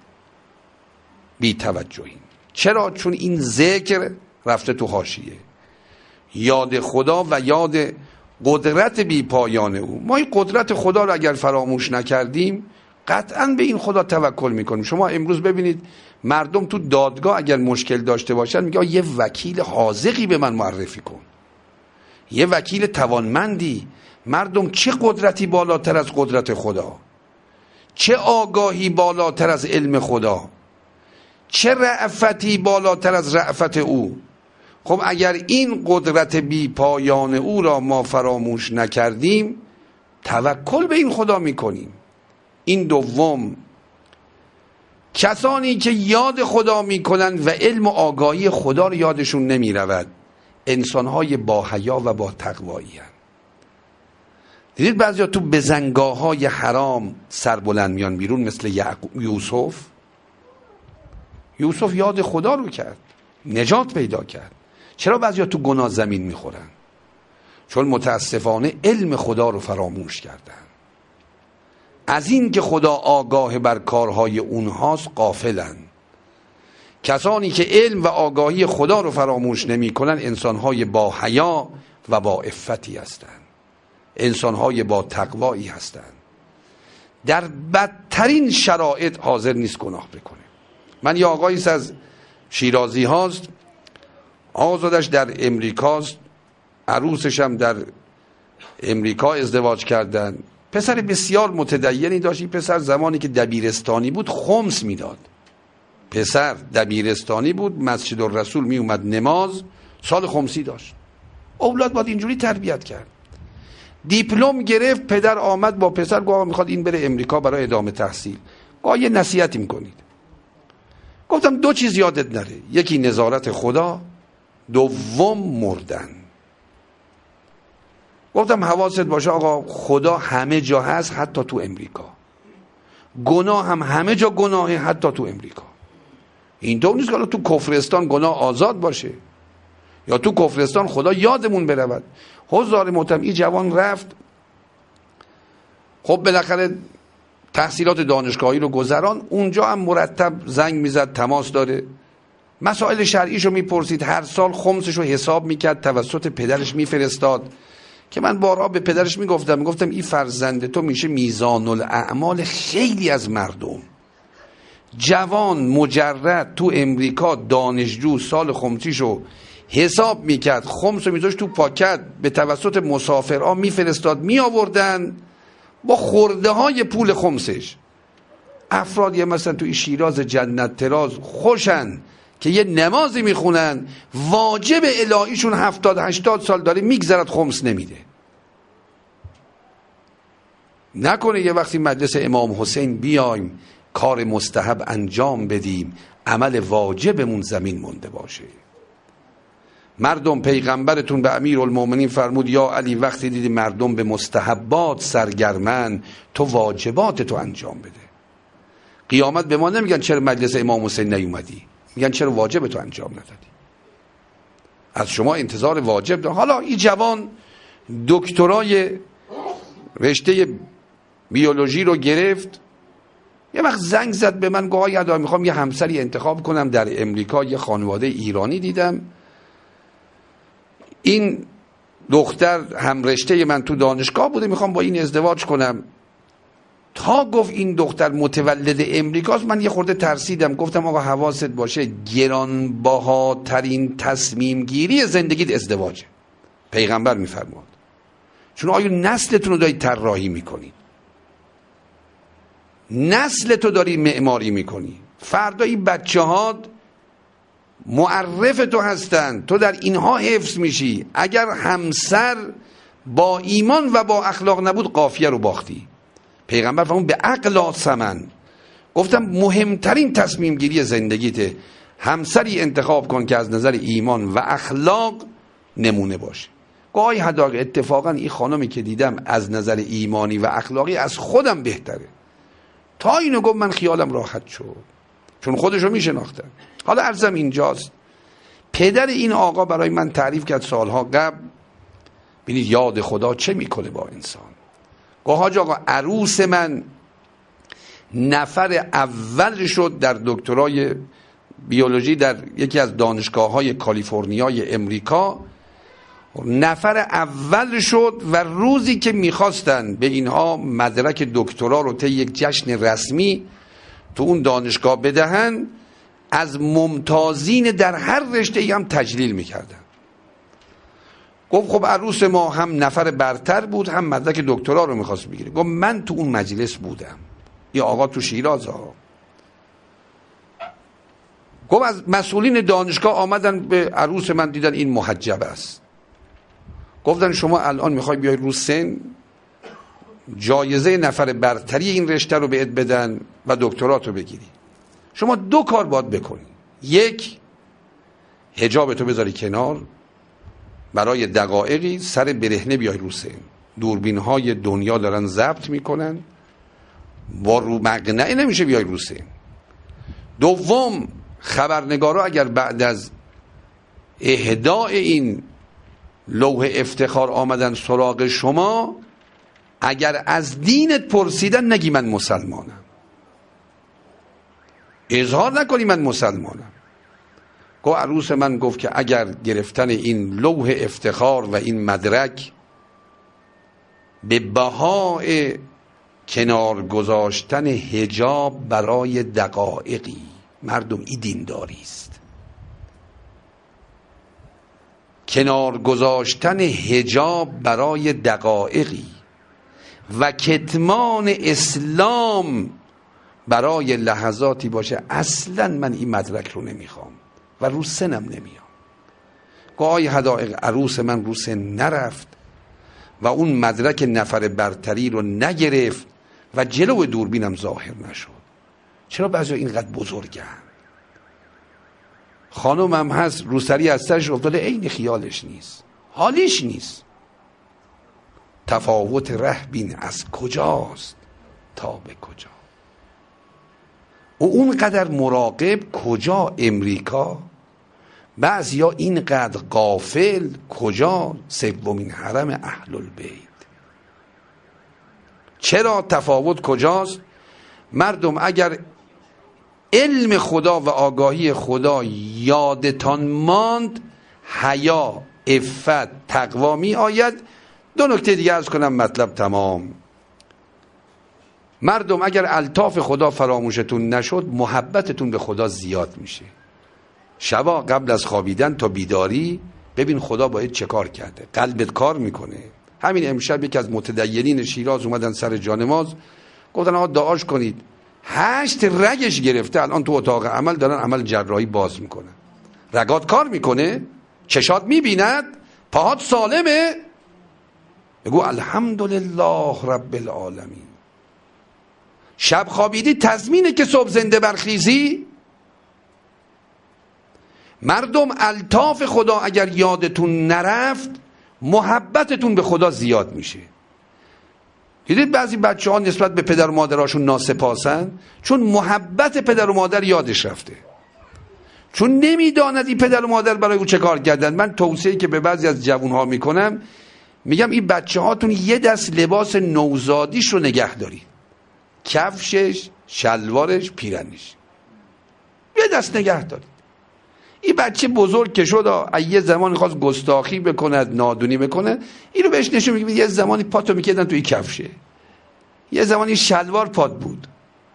بی توجهیم. چرا؟ چون این ذکر رفته تو حاشیه. یاد خدا و یاد قدرت بی پایان او. ما این قدرت خدا رو اگر فراموش نکردیم قطعا به این خدا توکل میکنیم. شما امروز ببینید مردم تو دادگاه اگر مشکل داشته باشن میگه یه وکیل حاذقی به من معرفی کن، یه وکیل توانمندی. مردم چه قدرتی بالاتر از قدرت خدا، چه آگاهی بالاتر از علم خدا، چه رأفتی بالاتر از رأفت او. خب اگر این قدرت بی پایان او را ما فراموش نکردیم توکل به این خدا میکنیم. این دوم، کسانی که یاد خدا میکنن و علم و آگاهی خدا رو یادشون نمیرود انسانهای با حیا و با تقوایی هستند. دیدید بعضیا تو بزنگاه های حرام سربلند میان بیرون، مثل یوسف. یوسف یاد خدا رو کرد، نجات پیدا کرد. چرا بعضیا تو گناه زمین میخورن؟ چون متاسفانه علم خدا رو فراموش کردن. از این که خدا آگاه بر کارهای اونهاست غافلن. کسانی که علم و آگاهی خدا رو فراموش نمی کنن انسانهای با حیا و با عفتی هستند، انسانهای با تقوایی هستند. در بدترین شرایط حاضر نیست گناه بکنه. من یه آقایی از شیرازی هاست، آزادش در امریکاست، عروسش هم در امریکا ازدواج کردن. پسر بسیار متدینی داشت. این پسر زمانی که دبیرستانی بود خمس میداد. پسر دبیرستانی بود، مسجد الرسول می اومد نماز، سال خمسی داشت. اولاد باید اینجوری تربیت کرد. دیپلم گرفت، پدر آمد با پسر گفت میخواد این بره امریکا برای ادامه تحصیل. گفت یه نصیحتی میکنید؟ گفتم دو چیز یادت نره، یکی نظارت خدا، دوم مردن. گفتم حواست باشه آقا، خدا همه جا هست حتی تو امریکا. گناه هم همه جا گناهه حتی تو امریکا. این طور نیست که تو کفرستان گناه آزاد باشه یا تو کفرستان خدا یادمون برود. حضار محترم این جوان رفت، خب بالاخره تحصیلات دانشگاهی رو گذران. اونجا هم مرتب زنگ میزد، تماس داره، مسائل شرعیشو میپرسید، هر سال خمسشو حساب میکرد، توسط پدرش میفرستاد. که من بارها به پدرش میگفتم میگفتم این فرزند تو میشه میزان الاعمال خیلی از مردم. جوان مجرد تو امریکا دانشجو سال خمسیشو حساب میکرد، خمسو میذاشت تو پاکت، به توسط مسافرها میفرستاد میآوردن با خورده های پول خمسش. افرادی مثلا تو شیراز جنت تراز خوشن که یه نمازی میخونن، واجب الهیشون هفتاد هشتاد سال داره میگذرد خمس نمیده. نکنه یه وقتی مجلس امام حسین بیایم کار مستحب انجام بدیم عمل واجبمون زمین مونده باشه. مردم، پیغمبرتون به امیرالمومنین فرمود یا علی وقتی دیدی مردم به مستحبات سرگرمن تو واجبات تو انجام بده. قیامت به ما نمیگن چرا مجلس امام حسین نیومدی، میگن چرا واجب تو انجام ندادی. از شما انتظار واجب دارن. حالا این جوان دکترای رشته بیولوژی رو گرفت، یه وقت زنگ زد به من گفت آقای میخوام یه همسری انتخاب کنم در امریکا، یه خانواده ایرانی دیدم، این دختر هم رشته من تو دانشگاه بوده، میخوام با این ازدواج کنم. تا گفت این دختر متولد امریکاست من یه خورده ترسیدم، گفتم آقا حواست باشه گرانبهاترین تصمیم گیری زندگیت ازدواجه. پیغمبر میفرماد. چون آیا نسلتون رو دارید طراحی میکنید، نسل تو داری معماری میکنی، فردا این بچه ها معرف تو هستن، تو در اینها حفظ میشی. اگر همسر با ایمان و با اخلاق نبود قافیه رو باختی. پیغمبر فرمود به عقل ثمن. گفتم مهمترین تصمیم گیری زندگیته همسری انتخاب کن که از نظر ایمان و اخلاق نمونه باشه. گاهی حداقل اتفاقا این خانمی که دیدم از نظر ایمانی و اخلاقی از خودم بهتره. تا اینو گفت من خیالم راحت شد، چون خودشو میشناختم. حالا عرضم اینجاست، پدر این آقا برای من تعریف کرد سالها قبل. ببینید یاد خدا چه میکنه با انسان. گفت حاج آقا عروس من نفر اول شد در دکترای بیولوژی در یکی از دانشگاه‌های کالیفرنیای امریکا، نفر اول شد و روزی که میخواستن به اینها مدرک دکترا رو طی یک جشن رسمی تو اون دانشگاه بدهن، از ممتازین در هر رشته‌ای هم تجلیل میکردن. گفت خب عروس ما هم نفر برتر بود، هم مدرک دکترا رو میخواست بگیره. گفت من تو اون مجلس بودم، یه آقا تو شیراز ها. گفت از مسئولین دانشگاه آمدن به عروس من، دیدن این محجب است. گفتن شما الان میخوای بیای رو سن جایزه نفر برتری این رشته رو بهت بدن و دکترات رو بگیری. شما دو کار باید بکنی. یک، حجاب تو بذاری کنار، برای دقایقی سر برهنه بیای رو سن. دوربین های دنیا دارن ضبط میکنن، با رو مقنعه نمیشه بیای رو سن. دوم، خبرنگارا اگر بعد از اهدای این لوح افتخار آمدن سراغ شما، اگر از دینت پرسیدن نگی من مسلمانم، اظهار نکنی من مسلمانم. گفت عروس من گفت که اگر گرفتن این لوح افتخار و این مدرک به بهای کنار گذاشتن حجاب برای دقایقی، مردم این دینداری است، کنار گذاشتن حجاب برای دقایقی و کتمان اسلام برای لحظاتی باشه، اصلا من این مدرک رو نمیخوام و رو سنم نمیام. گاهی حدائق عروس من رو سن نرفت و اون مدرک نفر برتری رو نگرفت و جلو دوربینم ظاهر نشد. چرا بعضی اینقدر بزرگن؟ خانم هم هست روسری از سرش افتاده، عین خیالش نیست، حالیش نیست. تفاوت ره بین از کجاست تا به کجا. و اونقدر مراقب کجا امریکا، بعضیا اینقدر غافل کجا سومین حرم اهل البیت. چرا تفاوت کجاست؟ مردم اگر علم خدا و آگاهی خدا یادتان ماند، حیا، عفت، تقوا می آید. دو نکته دیگه عرض کنم مطلب تمام. مردم اگر الطاف خدا فراموشتون نشد، محبتتون به خدا زیاد میشه. شبا قبل از خوابیدن تا بیداری ببین خدا باید چه کار کرده، قلبت کار میکنه. همین امشب یک از متدینین شیراز اومدن سر جانماز، گفتن آقا دعاش کنید، هشت رگش گرفته، الان تو اتاق عمل دارن عمل جراحی باز میکنن. رگات کار میکنه، چشات میبیند، پاهات سالمه، بگو الحمدلله رب العالمین. شب خوابیدی تضمینه که صبح زنده برخیزی. مردم الطاف خدا اگر یادتون نرفت، محبتتون به خدا زیاد میشه. دیدید بعضی بچه ها نسبت به پدر و مادراشون ناسپاسن، چون محبت پدر و مادر یادش رفته، چون نمیداند این پدر و مادر برای او چه کار کردن. من توصیه‌ای که به بعضی از جوان ها میکنم، میگم این بچه هاتون یه دست لباس نوزادیش رو نگه دارید، کفشش، شلوارش، پیرنش، یه دست نگه دارید. این بچه بزرگ که شد، یه زمانی خواست گستاخی بکند، نادونی بکنه، اینو بهش نشون میگه یه زمانی پاتو میکردن توی کفشه، یه زمانی شلوار پاد بود،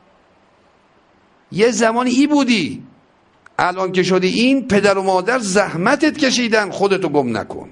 یه زمانی ای بودی، الان که شدی این، پدر و مادر زحمتت کشیدن، خودتو گم نکن.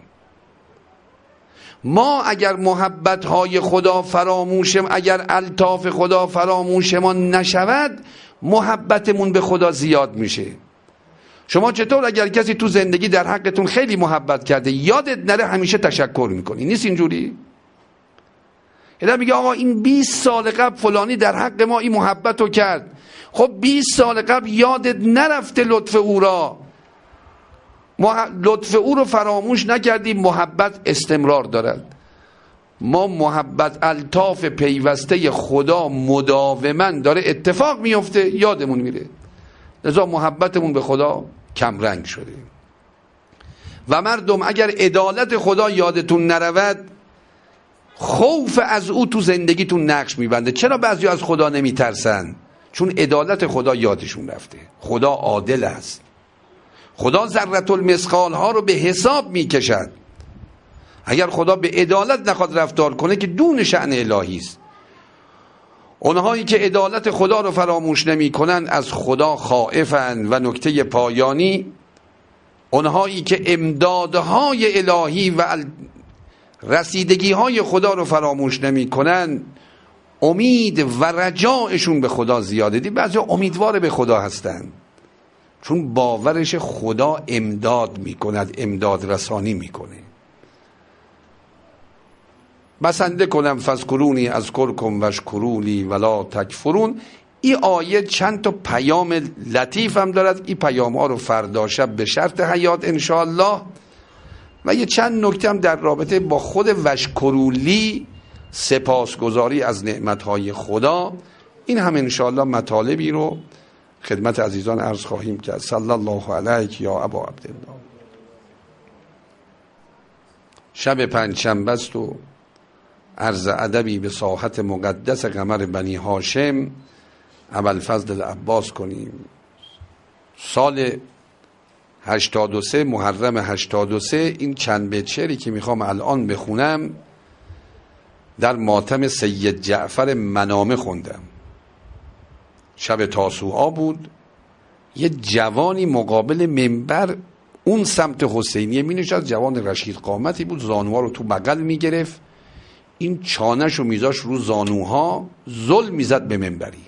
ما اگر محبتهای خدا فراموشم، اگر الطاف خدا فراموش ما نشود، محبتمون به خدا زیاد میشه. شما چطور اگر کسی تو زندگی در حقتون خیلی محبت کرده، یادت نره همیشه تشکر میکنی؟ نیست اینجوری؟ یه میگه آقا این بیست سال قبل فلانی در حق ما این محبت رو کرد. خب بیست سال قبل یادت نرفته لطف او را، مح... لطف او رو فراموش نکردی، محبت استمرار دارد. ما محبت الطاف پیوسته خدا مداوما داره اتفاق میفته، یادمون میره، لذا محبتمون به خدا کم رنگ شده. و مردم اگر عدالت خدا یادتون نرود، خوف از او تو زندگیتون نقش میبنده. چرا بعضی از خدا نمیترسن؟ چون عدالت خدا یادشون رفته. خدا عادل است، خدا ذرة المثقال ها رو به حساب میکشد. اگر خدا به عدالت نخواد رفتار کنه که دون شأن الهی است. اونهایی که عدالت خدا رو فراموش نمی کنن از خدا خائفن. و نکته پایانی، اونهایی که امدادهای الهی و رسیدگی های خدا رو فراموش نمی کنن، امید و رجایشون به خدا زیاده. دی بعضی امیدوار به خدا هستن چون باورش خدا امداد می کند، امداد رسانی می کنه. بسنده کنم فذکرونی اذکرکم واشکروا ولا تکفرون. این آیه چند تا پیام لطیف هم دارد. این پیام ها رو فردا شب به شرط حیات انشاءالله، و یه چند نکته هم در رابطه با خود واشکرولی، سپاسگزاری از نعمتهای خدا، این هم انشاءالله مطالبی رو خدمت عزیزان عرض خواهیم کرد. صلی الله علیک یا ابا عبدالله. شب پنجشنبه است و عرض ادبی به ساحت مقدس قمر بنی هاشم ابوالفضل العباس کنیم. سال هشتاد و سه، محرم هشتاد و سه، این چند بیت شعری که میخوام الان بخونم در ماتم سید جعفر منامه خوندم. شب تاسوعا بود. یه جوانی مقابل منبر اون سمت حسینیه می نشست، جوان رشید قامتی بود، زانوها رو تو بغل می گرفت، این چانش رو میذاش رو زانوها، ظلم میزد به منبری.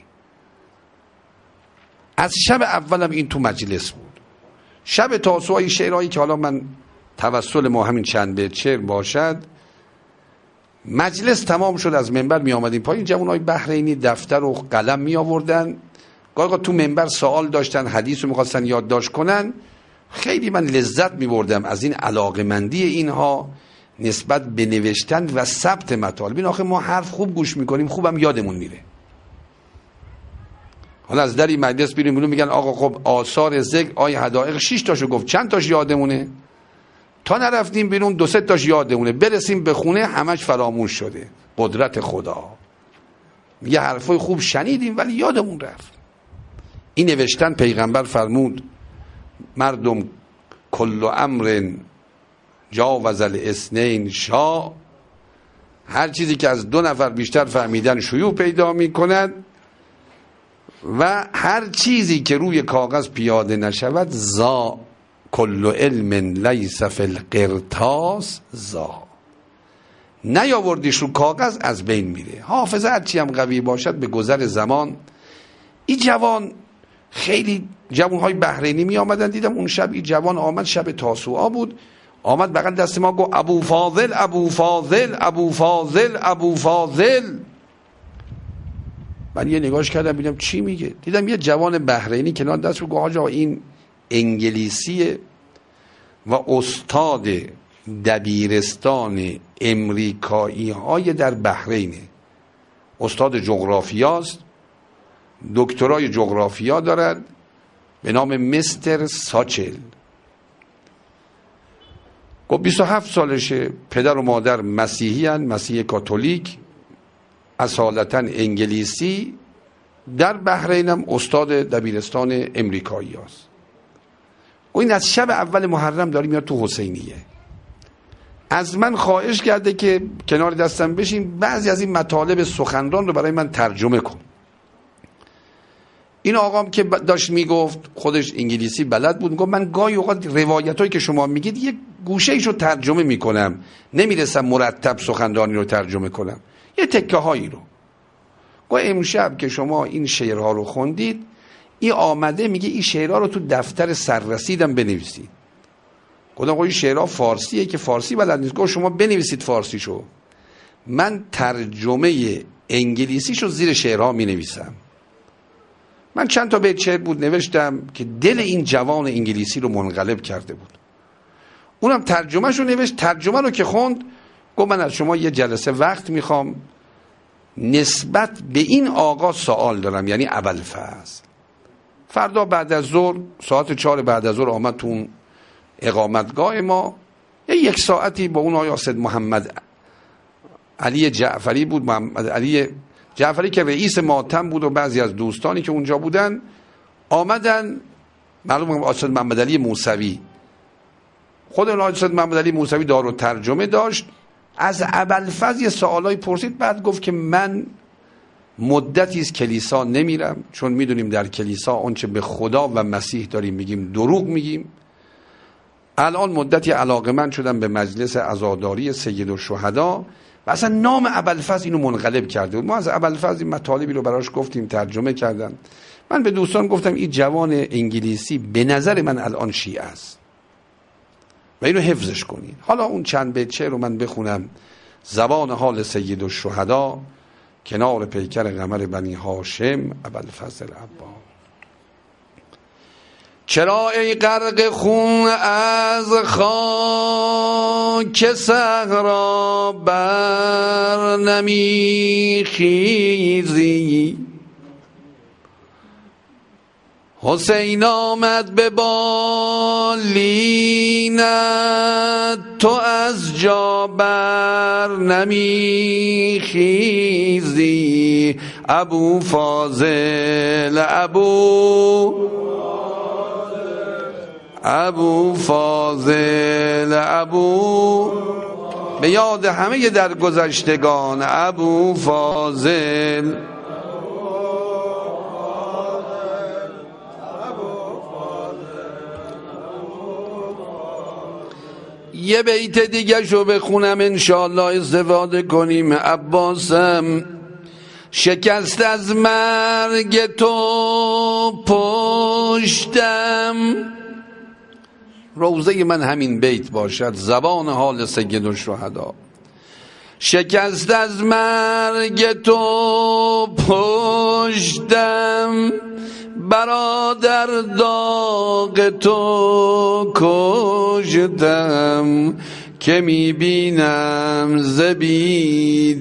از شب اولم این تو مجلس بود. شب تاسوعا شعرهایی که حالا من توسل ما همین چند بیت شعر باشد، مجلس تمام شد، از منبر می آمدیم پایین، جوانای بحرینی دفتر و قلم می آوردن، گاهی تو منبر سوال داشتن، حدیث رو میخواستن یادداشت کنن. خیلی من لذت می بردم از این علاقمندی اینها نسبت به نوشتن و ثبت مطالب. این آخه ما حرف خوب گوش میکنیم، خوبم یادمون میره. حالا از در این مجلس بیرون بیرون میگن آقا خب آثار ذکر آیه حدائق شش تاشو گفت، چند تاش یادمونه؟ تا نرفتیم بیرون دو سه تاش یادمونه، برسیم به خونه همش فراموش شده. قدرت خدا. یه حرفای خوب شنیدیم ولی یادمون رفت. این نوشتن پیغمبر فرمود مردم کل امر جاوز الاثنین شا، هر چیزی که از دو نفر بیشتر فهمیدن شیوع پیدا می کند و هر چیزی که روی کاغذ پیاده نشود زا، کل علم لیس فی القرطاس زا، نیاوردیش رو کاغذ از بین میره. حافظه هرچی هم قوی باشد به گذر زمان. این جوان، خیلی جوانهای بحرینی می آمدن، دیدم اون شب این جوان آمد، شب تاسوعا بود، آمد بغل دست ما گفت ابو فاضل ابو فاضل ابو فاضل ابو فاضل. من یه نگاهش کردم ببینم چی میگه، دیدم یه جوان بحرینی کنار دست رو گفت آقا این انگلیسیه و استاد دبیرستان امریکایی های در بحرینه، استاد جغرافیاست، دکترای جغرافیا دارد به نام مستر ساچل. گفت بیست و هفت سالشه، پدر و مادر مسیحی هن، مسیح کاتولیک، اصالتا انگلیسی، در بحرین هم استاد دبیرستان امریکایی هست. این از شب اول محرم داره میاد تو حسینیه. از من خواهش کرده که کنار دستم بشین بعضی از این مطالب سخنران رو برای من ترجمه کن. این آقام که داشت میگفت خودش انگلیسی بلد بود، میگفت من گاهی اوقات روایتایی که شما میگید یک گوشه ایشو ترجمه میکنم، نمیرسم مرتب سخنرانی رو ترجمه کنم، یه تکه هایی رو. گفت امشب که شما این شعرها رو خوندید، این آمده میگه این شعرها رو تو دفتر سررسیدم بنویسید. گفتم آقا این شعرها فارسیه که فارسی بلد نیست. گفت شما بنویسید فارسیشو، من ترجمه انگلیسیشو زیر شعرها مینویسم. من چند تا بیت شعر بود نوشتم که دل این جوان انگلیسی رو منقلب کرده بود. اونم ترجمهش رو نوشت. ترجمه رو که خوند گفت من از شما یه جلسه وقت میخوام، نسبت به این آقا سوال دارم، یعنی ابوالفضل. فردا بعد از ظهر ساعت چهار بعد از ظهر آمد تو اون اقامتگاه ما، یه یک ساعتی با اون آقای سید محمد علی جعفری بود، محمد علی جعفری که رئیس ماتم بود و بعضی از دوستانی که اونجا بودن آمدن. معلومه آسد محمد علی موسوی، خود اون آسد محمد علی موسوی دارو ترجمه داشت. از ابوالفضل یه سوالای پرسید، بعد گفت که من مدتی از کلیسا نمیرم، چون میدونیم در کلیسا آنچه به خدا و مسیح داریم میگیم دروغ میگیم. الان مدتی علاقمند شدم به مجلس عزاداری سیدالشهدا و اصلا نام ابوالفضل اینو منقلب کرده بود. ما از ابوالفضل این مطالبی رو براش گفتیم، ترجمه کردن. من به دوستان گفتم این جوان انگلیسی به نظر من الان شیعه است و اینو حفظش کنین. حالا اون چند بیت شعر رو من بخونم. زبان حال سیدالشهدا کنار پیکر قمر بنی هاشم ابوالفضل العباس. چرا ای غرق خون از خاک صحرا بر نمی خیزی؟ حسین آمد به بالینت، تو از جا بر نمی خیزی؟ ابو فاضل ابو ابو فاضل ابو، به یاد همه در گذشتگان ابو فاضل. یه بیت دیگه شو بخونم انشاءالله استفاده کنیم. عباسم شکست از مرگ تو پشتم، روزه من همین بیت باشد. زبان حال سیدالشهدا. شکست از مرگ تو پشتم، برادر داغ تو کشتم، که میبینم ز بی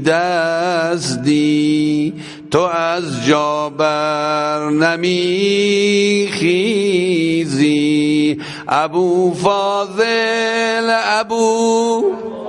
دستی تو از جا بر نمی خیزی؟ ابو فاضل ابو